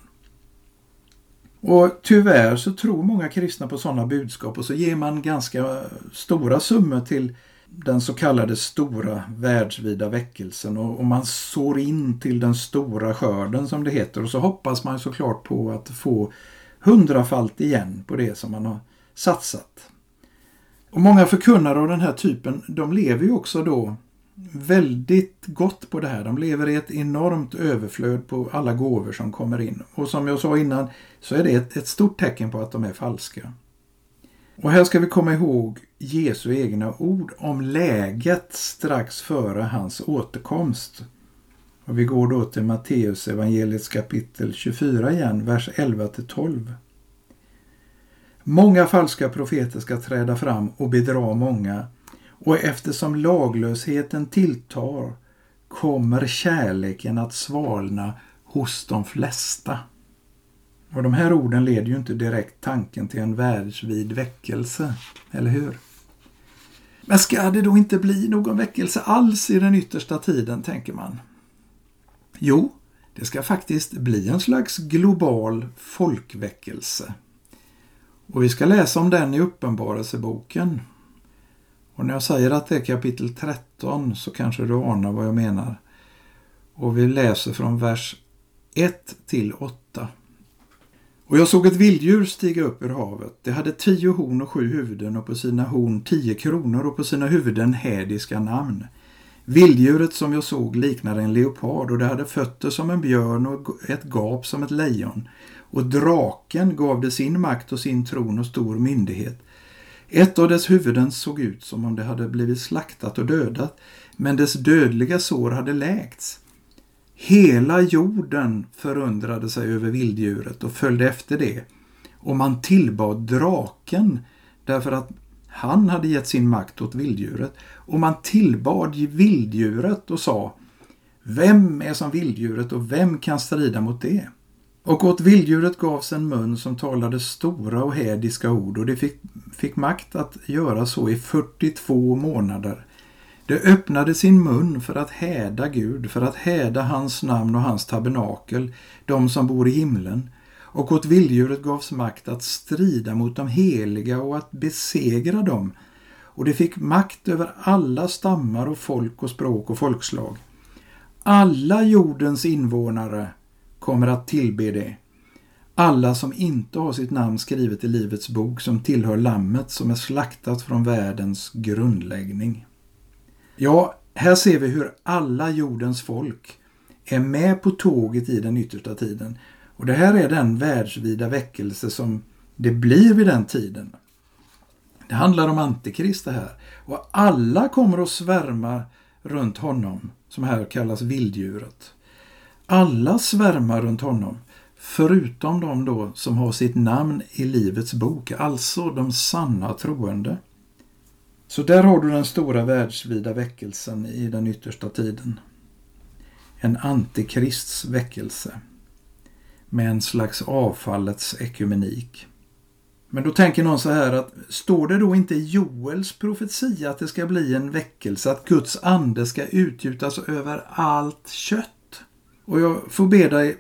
Och tyvärr så tror många kristna på sådana budskap och så ger man ganska stora summor till den så kallade stora världsvida väckelsen och, och man sår in till den stora skörden som det heter, och så hoppas man såklart på att få hundrafalt igen på det som man har satsat. Och många förkunnare av den här typen, de lever ju också då väldigt gott på det här. De lever i ett enormt överflöd på alla gåvor som kommer in. Och som jag sa innan så är det ett, ett stort tecken på att de är falska. Och här ska vi komma ihåg Jesu egna ord om läget strax före hans återkomst. Och vi går då till Matteus evangeliets kapitel tjugofyra igen, vers elva till tolv. Många falska profeter ska träda fram och bedra många, och eftersom laglösheten tilltar kommer kärleken att svalna hos de flesta. Och de här orden leder ju inte direkt tanken till en världsvid väckelse, eller hur? Men ska det då inte bli någon väckelse alls i den yttersta tiden, tänker man? Jo, det ska faktiskt bli en slags global folkväckelse. Och vi ska läsa om den i Uppenbarelseboken. Och när jag säger att det är kapitel tretton så kanske du anar vad jag menar. Och vi läser från vers ett till åtta. Och jag såg ett vilddjur stiga upp ur havet. Det hade tio horn och sju huvuden och på sina horn tio kronor och på sina huvuden hädiska namn. Vilddjuret som jag såg liknade en leopard och det hade fötter som en björn och ett gap som ett lejon. Och draken gav det sin makt och sin tron och stor myndighet. Ett av dess huvuden såg ut som om det hade blivit slaktat och dödat, men dess dödliga sår hade läkts. Hela jorden förundrade sig över vilddjuret och följde efter det. Och man tillbad draken därför att han hade gett sin makt åt vilddjuret. Och man tillbad vilddjuret och sa: vem är som vilddjuret och vem kan strida mot det? Och åt vilddjuret gavs en mun som talade stora och hädiska ord, och det fick, fick makt att göra så i fyrtiotvå månader. Det öppnade sin mun för att häda Gud, för att häda hans namn och hans tabernakel, de som bor i himlen. och åt vilddjuret gavs makt att strida mot de heliga och att besegra dem. Och det fick makt över alla stammar och folk och språk och folkslag. Alla jordens invånare kommer att tillbe det. Alla som inte har sitt namn skrivet i livets bok som tillhör lammet som är slaktat från världens grundläggning. Ja, här ser vi hur alla jordens folk är med på tåget i den yttersta tiden. Och det här är den världsvida väckelse som det blir vid den tiden. Det handlar om Antikrist det här. Och alla kommer att svärma runt honom, som här kallas vilddjuret. Alla svärmar runt honom, förutom de då som har sitt namn i livets bok, alltså de sanna troende. Så där har du den stora världsvida väckelsen i den yttersta tiden. En antikrists väckelse med en slags avfallets ekumenik. Men då tänker någon så här att står det då inte i Joels profetia att det ska bli en väckelse, att Guds ande ska utgjutas över allt kött? Och jag får be dig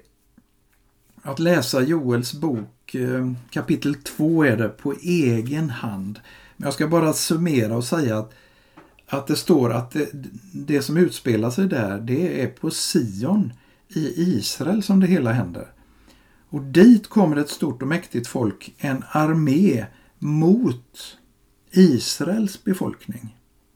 att läsa Joels bok, kapitel två är det, på egen hand. Men jag ska bara summera och säga att, att det står att det, det som utspelar sig där, det är på Sion i Israel som det hela händer. Och dit kommer ett stort och mäktigt folk, en armé mot Israels befolkning.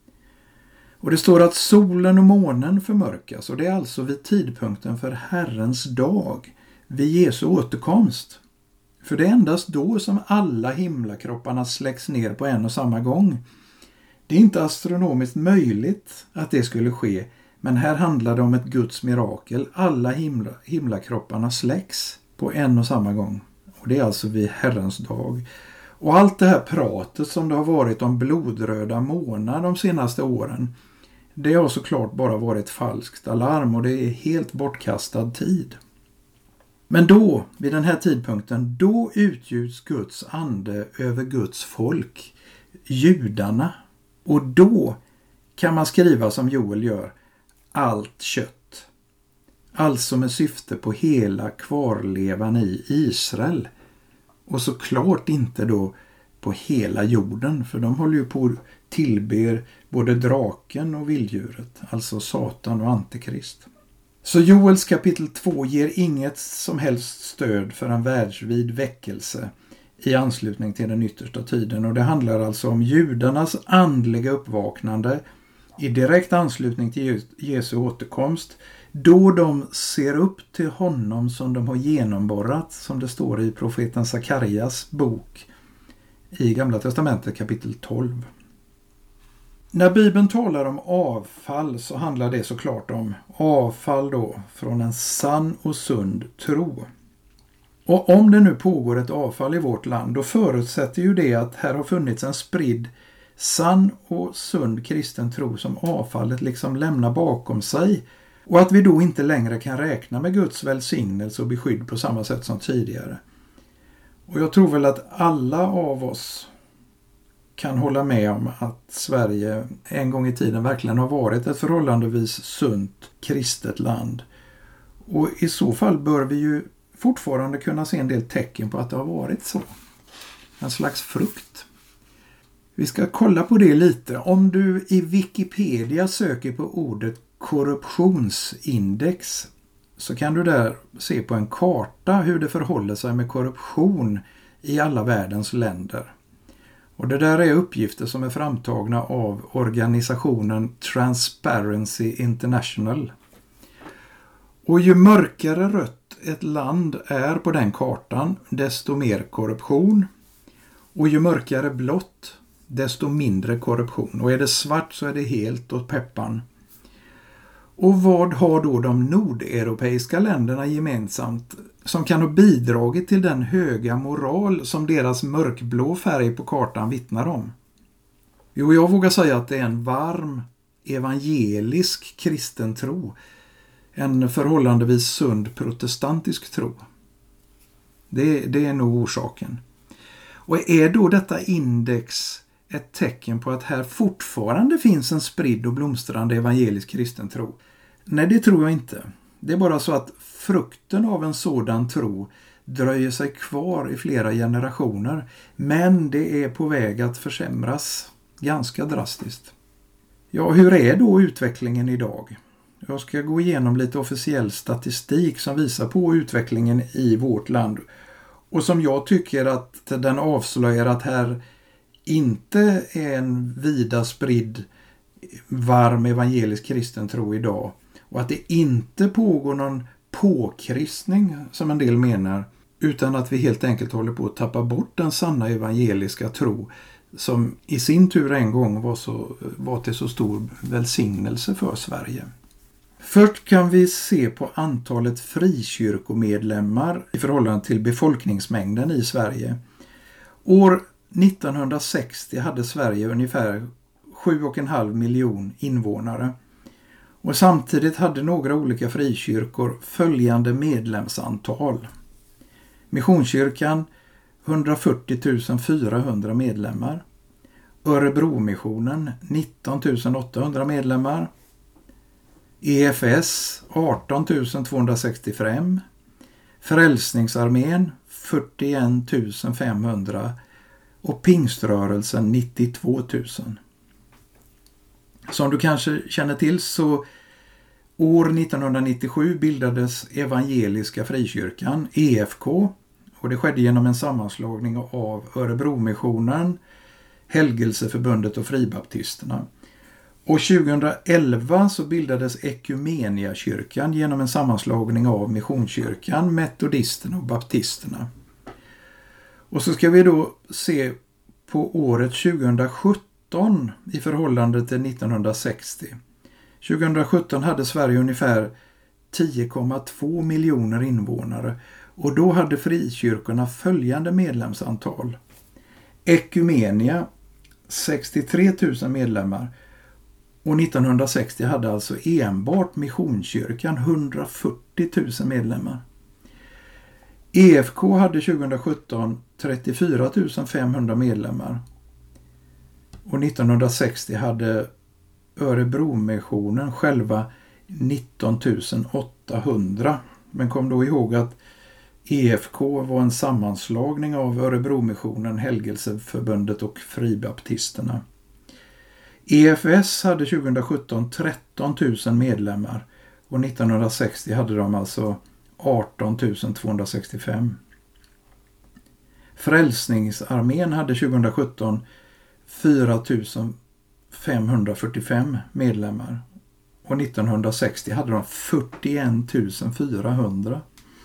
Och det står att solen och månen förmörkas, och det är alltså vid tidpunkten för Herrens dag, vid Jesu återkomst. För det är endast då som alla himlakropparna släcks ner på en och samma gång. Det är inte astronomiskt möjligt att det skulle ske, men här handlar det om ett Guds mirakel. Alla himla, himlakropparna släcks på en och samma gång. Och det är alltså vid Herrens dag. Och allt det här pratet som det har varit om blodröda månar de senaste åren, det har såklart bara varit falskt alarm och det är helt bortkastad tid. Men då, vid den här tidpunkten, då utgjuts Guds ande över Guds folk, judarna. Och då kan man skriva som Joel gör, allt kött. Alltså med syfte på hela kvarlevan i Israel. Och såklart inte då på hela jorden, för de håller ju på att tillber både draken och vilddjuret, alltså Satan och Antikrist. Så Joels kapitel två ger inget som helst stöd för en världsvid väckelse i anslutning till den yttersta tiden, och det handlar alltså om judarnas andliga uppvaknande i direkt anslutning till Jesu återkomst, då de ser upp till honom som de har genomborrat, som det står i profeten Sakarias bok i Gamla testamentet kapitel tolv. När Bibeln talar om avfall så handlar det såklart om avfall då från en sann och sund tro. Och om det nu pågår ett avfall i vårt land, då förutsätter ju det att här har funnits en spridd sann och sund kristen tro som avfallet liksom lämnar bakom sig, och att vi då inte längre kan räkna med Guds välsignelse och beskydd på samma sätt som tidigare. Och jag tror väl att alla av oss kan hålla med om att Sverige en gång i tiden verkligen har varit ett förhållandevis sunt kristet land. Och i så fall bör vi ju fortfarande kunna se en del tecken på att det har varit så. En slags frukt. Vi ska kolla på det lite. Om du i Wikipedia söker på ordet korruptionsindex så kan du där se på en karta hur det förhåller sig med korruption i alla världens länder. Och det där är uppgifter som är framtagna av organisationen Transparency International. Och ju mörkare rött ett land är på den kartan, desto mer korruption. Och ju mörkare blått, desto mindre korruption. Och är det svart så är det helt åt peppan. Och vad har då de nordeuropeiska länderna gemensamt som kan ha bidragit till den höga moral som deras mörkblå färg på kartan vittnar om? Jo, jag vågar säga att det är en varm evangelisk kristen tro. En förhållandevis sund protestantisk tro. Det, det är nog orsaken. Och är då detta index ett tecken på att här fortfarande finns en spridd och blomstrande evangelisk kristen tro? Nej, det tror jag inte. Det är bara så att frukten av en sådan tro, dröjer sig kvar i flera generationer, men det är på väg att försämras ganska drastiskt. Ja, hur är då utvecklingen idag? Jag ska gå igenom lite officiell statistik som visar på utvecklingen i vårt land och som jag tycker att den avslöjar att här inte är en vida spridd varm evangelisk kristen tro idag och att det inte pågår någon påkristning som en del menar, utan att vi helt enkelt håller på att tappa bort den sanna evangeliska tro som i sin tur en gång var, så, var till så stor välsignelse för Sverige. Först kan vi se på antalet frikyrkomedlemmar i förhållande till befolkningsmängden i Sverige. År nittonhundrasextio hade Sverige ungefär sju och en halv miljon invånare. Och samtidigt hade några olika frikyrkor följande medlemsantal. Missionskyrkan hundrafyrtio tusen fyrahundra medlemmar. Örebromissionen nitton tusen åttahundra medlemmar. E F S arton tusen tvåhundrasextiofem. Frälsningsarmén fyrtioen tusen femhundra och Pingströrelsen nittiotvå tusen. Som du kanske känner till så år nittonhundranittiosju bildades Evangeliska Frikyrkan, E F K, och det skedde genom en sammanslagning av Örebromissionen, Helgelseförbundet och Fribaptisterna. Och tjugohundraelva så bildades Ekumeniakyrkan genom en sammanslagning av Missionskyrkan, Metodisterna och Baptisterna. Och så ska vi då se på året tjugohundrasjutton i förhållande till nittonhundrasextio. tjugohundrasjutton hade Sverige ungefär tio komma två miljoner invånare och då hade frikyrkorna följande medlemsantal. Ekumenia sextiotre tusen medlemmar och nittonhundrasextio hade alltså enbart Missionskyrkan hundrafyrtio tusen medlemmar. E F K hade tjugohundrasjutton trettiofyra tusen femhundra medlemmar och nittonhundrasextio hade Örebromissionen själva nitton tusen åttahundra. Men kom då ihåg att E F K var en sammanslagning av Örebromissionen, Helgelseförbundet och Fribaptisterna. E F S hade tjugohundrasjutton tretton tusen medlemmar och nittonhundrasextio hade de alltså arton tusen tvåhundrasextiofem. Frälsningsarmén hade tjugohundrasjutton fyra tusen femhundrafyrtiofem medlemmar och nittonhundrasextio hade de fyrtioen tusen fyrahundra.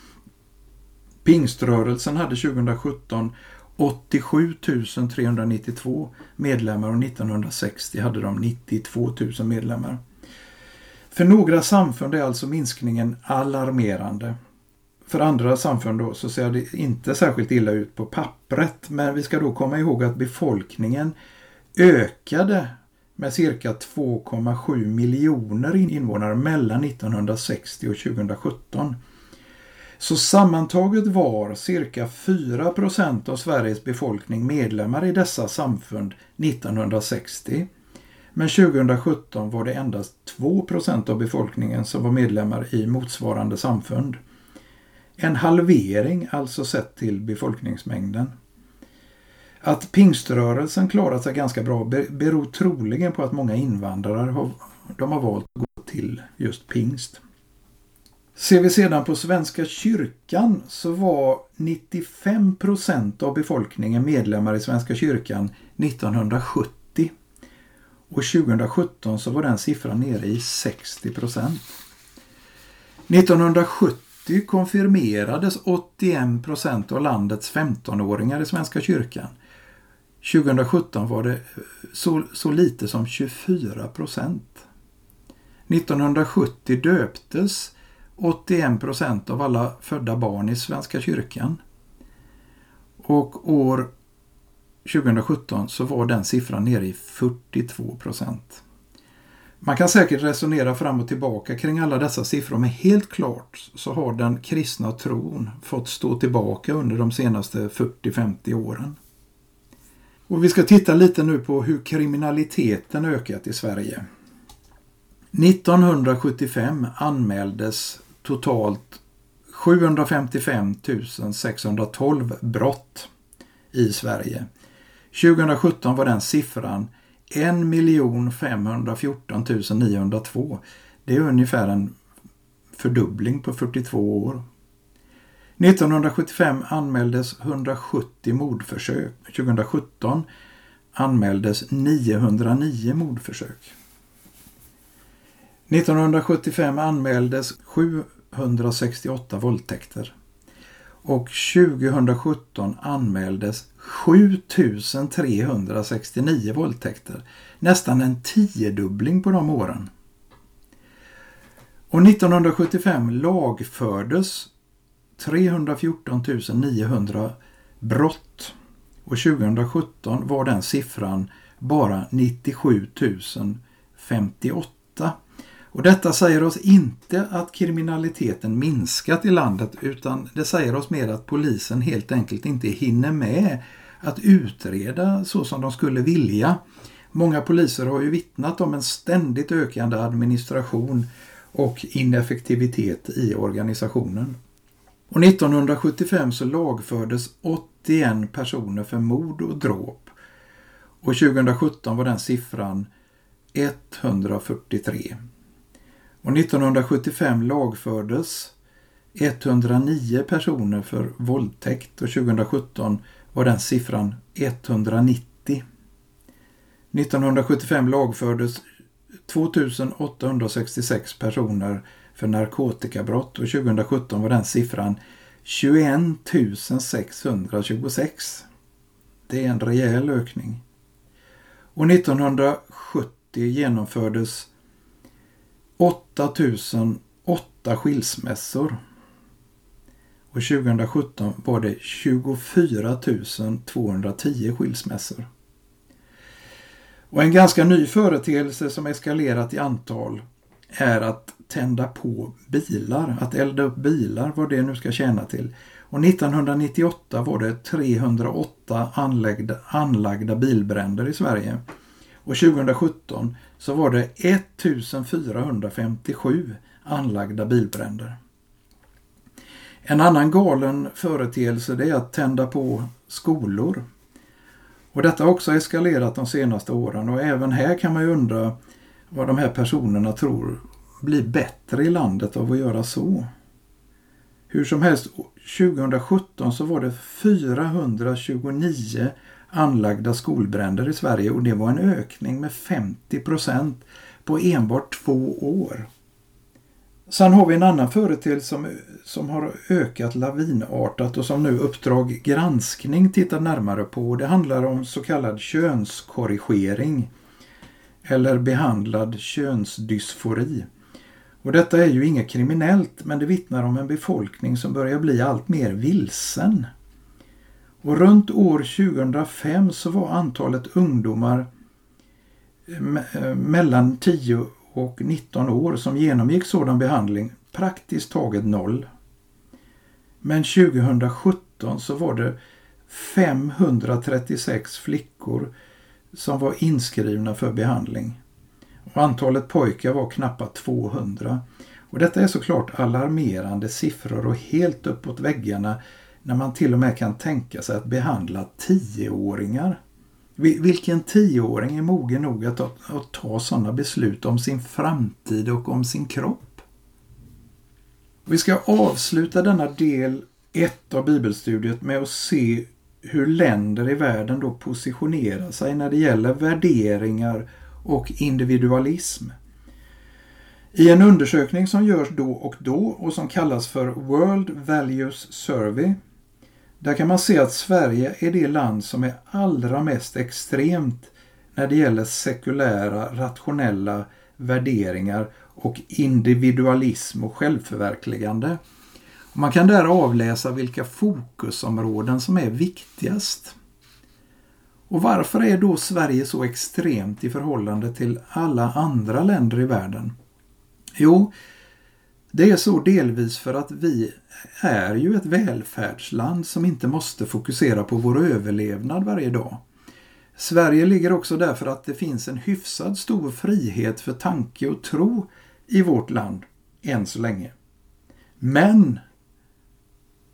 Pingströrelsen hade tjugohundrasjutton åttiosju tusen trehundranittiotvå medlemmar och nittonhundrasextio hade de nittiotvå tusen medlemmar. För några samfund är alltså minskningen alarmerande. För andra samfund då så ser det inte särskilt illa ut på pappret, men vi ska då komma ihåg att befolkningen ökade med cirka två komma sju miljoner invånare mellan nittonhundrasextio och tjugohundrasjutton. Så sammantaget var cirka fyra procent av Sveriges befolkning medlemmar i dessa samfund nittonhundrasextio. Men tjugohundrasjutton var det endast två procent av befolkningen som var medlemmar i motsvarande samfund. En halvering alltså sett till befolkningsmängden. Att pingströrelsen klarat sig ganska bra beror troligen på att många invandrare har, de har valt att gå till just pingst. Ser vi sedan på Svenska kyrkan så var nittiofem procent av befolkningen medlemmar i Svenska kyrkan nittonhundrasjuttio. Och tjugohundrasjutton så var den siffran nere i sextio procent. nittonhundrasjuttio konfirmerades åttioen procent av landets femtonåringar i Svenska kyrkan. tjugohundrasjutton var det så, så lite som tjugofyra procent. nittonhundrasjuttio döptes åttioen procent av alla födda barn i Svenska kyrkan. Och år tjugohundrasjutton så var den siffran nere i fyrtiotvå procent. Man kan säkert resonera fram och tillbaka kring alla dessa siffror, men helt klart så har den kristna tron fått stå tillbaka under de senaste fyrtio till femtio åren. Och vi ska titta lite nu på hur kriminaliteten ökat i Sverige. nittonhundrasjuttiofem anmäldes totalt sjuhundrafemtiofem tusen sexhundratolv brott i Sverige. tjugohundrasjutton var den siffran en miljon femhundrafjorton tusen niohundratvå. Det är ungefär en fördubbling på fyrtiotvå år. nittonhundrasjuttiofem anmäldes hundrasjuttio mordförsök. tjugohundrasjutton anmäldes niohundranio mordförsök. nittonhundrasjuttiofem anmäldes sjuhundrasextioåtta våldtäkter. Och tjugohundrasjutton anmäldes sjutusen trehundrasextionio våldtäkter. Nästan en tiodubbling på de åren. Och nittonhundrasjuttiofem lagfördes trehundrafjorton tusen niohundra brott. Och tjugohundrasjutton var den siffran bara nittiosju tusen femtioåtta. Och detta säger oss inte att kriminaliteten minskat i landet, utan det säger oss mer att polisen helt enkelt inte hinner med att utreda så som de skulle vilja. Många poliser har ju vittnat om en ständigt ökande administration och ineffektivitet i organisationen. Och nittonhundrasjuttiofem så lagfördes åttioen personer för mord och dråp. Och tjugohundrasjutton var den siffran etthundrafyrtiotre. Och nittonhundrasjuttiofem lagfördes etthundranio personer för våldtäkt och tjugohundrasjutton var den siffran etthundranittio. nittonhundrasjuttiofem lagfördes tvåtusen åttahundrasextiosex personer för narkotikabrott och tjugohundrasjutton var den siffran tjugoett tusen sexhundratjugosex. Det är en rejäl ökning. Och nittonhundrasjuttio genomfördes åttatusen åtta skilsmässor. Och tjugohundrasjutton var det tjugofyra tusen tvåhundratio skilsmässor. Och en ganska ny företeelse som eskalerat i antal är att tända på bilar, att elda upp bilar, vad det nu ska tjäna till. Och nittonhundranittioåtta var det trehundraåtta anlagda, anlagda bilbränder i Sverige. Och tjugohundrasjutton så var det ettusensfyrahundrafemtiosju anlagda bilbränder. En annan galen företeelse det är att tända på skolor. Och detta har också eskalerat de senaste åren och även här kan man ju undra vad de här personerna tror blir bättre i landet av att göra så. Hur som helst, tjugohundrasjutton så var det fyrahundratjugonio anlagda skolbränder i Sverige och det var en ökning med femtio procent på enbart två år. Sen har vi en annan företeelse som, som har ökat lavinartat och som nu Uppdrag granskning tittar närmare på. Det handlar om så kallad könskorrigering eller behandlad könsdysfori. Och detta är ju inget kriminellt, men det vittnar om en befolkning som börjar bli allt mer vilsen. Och runt år tjugohundrafem så var antalet ungdomar me- mellan tio och nitton år som genomgick sådan behandling praktiskt taget noll. Men tjugohundrasjutton så var det femhundratrettiosex flickor som var inskrivna för behandling. Och antalet pojkar var knappt tvåhundra. Och detta är såklart alarmerande siffror och helt uppåt väggarna när man till och med kan tänka sig att behandla tioåringar. Vilken tioåring är mogen nog att ta, att ta sådana beslut om sin framtid och om sin kropp? Vi ska avsluta denna del ett av bibelstudiet med att se hur länder i världen då positionerar sig när det gäller värderingar och individualism. I en undersökning som görs då och då och som kallas för World Values Survey, där kan man se att Sverige är det land som är allra mest extremt när det gäller sekulära, rationella värderingar och individualism och självförverkligande. Man kan där avläsa vilka fokusområden som är viktigast. Och varför är då Sverige så extremt i förhållande till alla andra länder i världen? Jo, det är så delvis för att vi är ju ett välfärdsland som inte måste fokusera på vår överlevnad varje dag. Sverige ligger också därför att det finns en hyfsad stor frihet för tanke och tro i vårt land än så länge. Men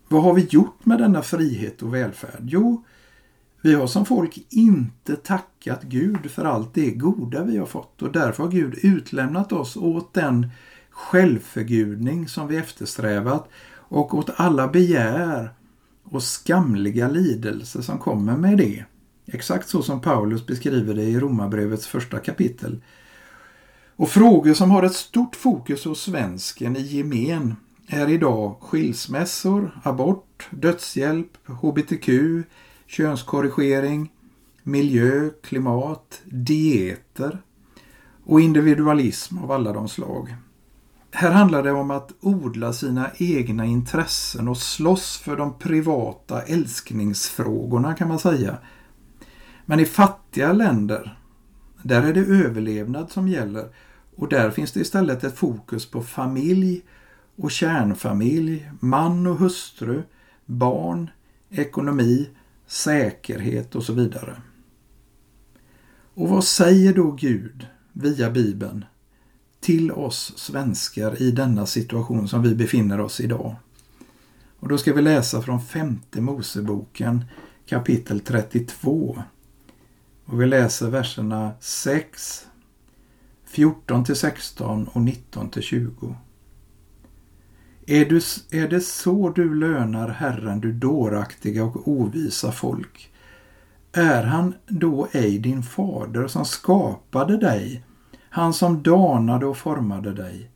vad har vi gjort med denna frihet och välfärd? Jo, vi har som folk inte tackat Gud för allt det goda vi har fått, och därför har Gud utlämnat oss åt den självförgudning som vi eftersträvat och åt alla begär och skamliga lidelser som kommer med det. Exakt så som Paulus beskriver det i Romarbrevets första kapitel. Och frågor som har ett stort fokus hos svensken i gemen är idag skilsmässor, abort, dödshjälp, hbtq, könskorrigering, miljö, klimat, dieter och individualism av alla de slag. Här handlar det om att odla sina egna intressen och slåss för de privata älskningsfrågorna, kan man säga. Men i fattiga länder, där är det överlevnad som gäller, och där finns det istället ett fokus på familj och kärnfamilj, man och hustru, barn, ekonomi, säkerhet och så vidare. Och vad säger då Gud via Bibeln till oss svenskar i denna situation som vi befinner oss idag? Och då ska vi läsa från femte Moseboken kapitel trettiotvå. Och vi läser verserna sex, fjorton till sexton och nitton till tjugo. Är, du, är det så du lönar Herren, du dåraktiga och ovisa folk? Är han då ej din fader som skapade dig, han som danade och formade dig?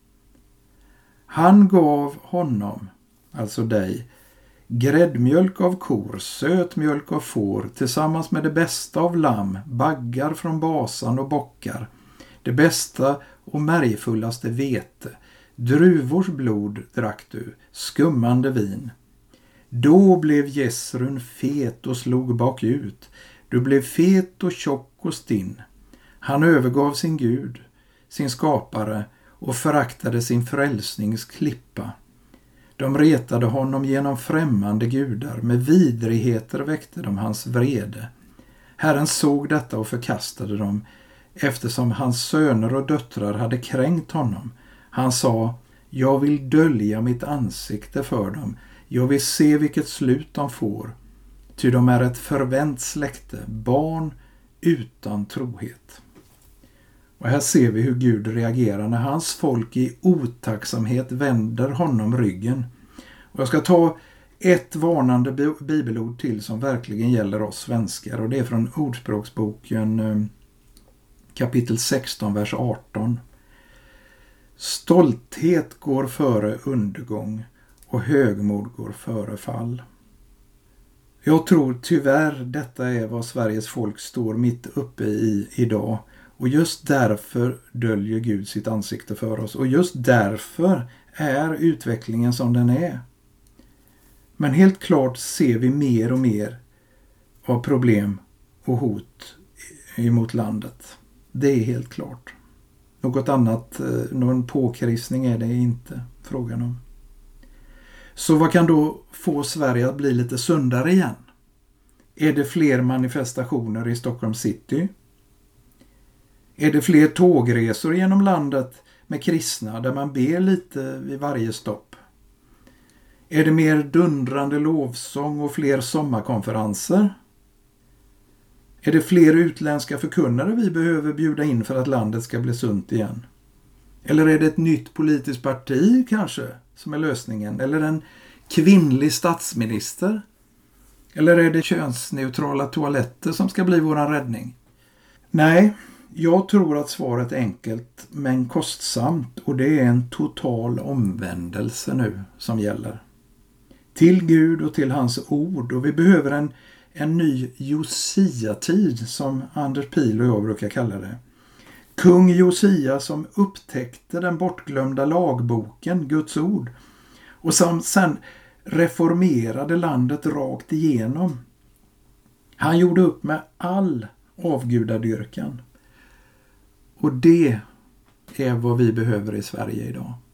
Han gav honom, alltså dig, gräddmjölk av kor, sötmjölk av får, tillsammans med det bästa av lamm, baggar från basan och bockar, det bästa och märgfullaste vete, druvors blod drack du, skummande vin. Då blev Jesrun fet och slog bakut, du blev fet och tjock och stinn. Han övergav sin Gud, sin skapare, och föraktade sin frälsnings klippa. De retade honom genom främmande gudar, med vidrigheter väckte de hans vrede. Herren såg detta och förkastade dem, eftersom hans söner och döttrar hade kränkt honom. Han sa, jag vill dölja mitt ansikte för dem, jag vill se vilket slut de får. Ty de är ett förvänt släkte, barn utan trohet. Och här ser vi hur Gud reagerar när hans folk i otacksamhet vänder honom ryggen. Och jag ska ta ett varnande bibelord till som verkligen gäller oss svenskar, och det är från Ordspråksboken kapitel sexton, vers arton. Stolthet går före undergång och högmod går före fall. Jag tror tyvärr detta är vad Sveriges folk står mitt uppe i idag. Och just därför döljer Gud sitt ansikte för oss. Och just därför är utvecklingen som den är. Men helt klart ser vi mer och mer av problem och hot emot landet. Det är helt klart. Något annat, någon påkristning är det inte frågan om. Så vad kan då få Sverige att bli lite sundare igen? Är det fler manifestationer i Stockholm city? Är det fler tågresor genom landet med kristna där man ber lite vid varje stopp? Är det mer dundrande lovsång och fler sommarkonferenser? Är det fler utländska förkunnare vi behöver bjuda in för att landet ska bli sunt igen? Eller är det ett nytt politiskt parti kanske som är lösningen? Eller en kvinnlig statsminister? Eller är det könsneutrala toaletter som ska bli våran räddning? Nej, jag tror att svaret är enkelt men kostsamt, och det är en total omvändelse nu som gäller. Till Gud och till hans ord, och vi behöver en, en ny Josia-tid som Anders Pihl och jag brukar kalla det. Kung Josia som upptäckte den bortglömda lagboken, Guds ord, och som sen reformerade landet rakt igenom. Han gjorde upp med all avgudadyrkan. Och det är vad vi behöver i Sverige idag.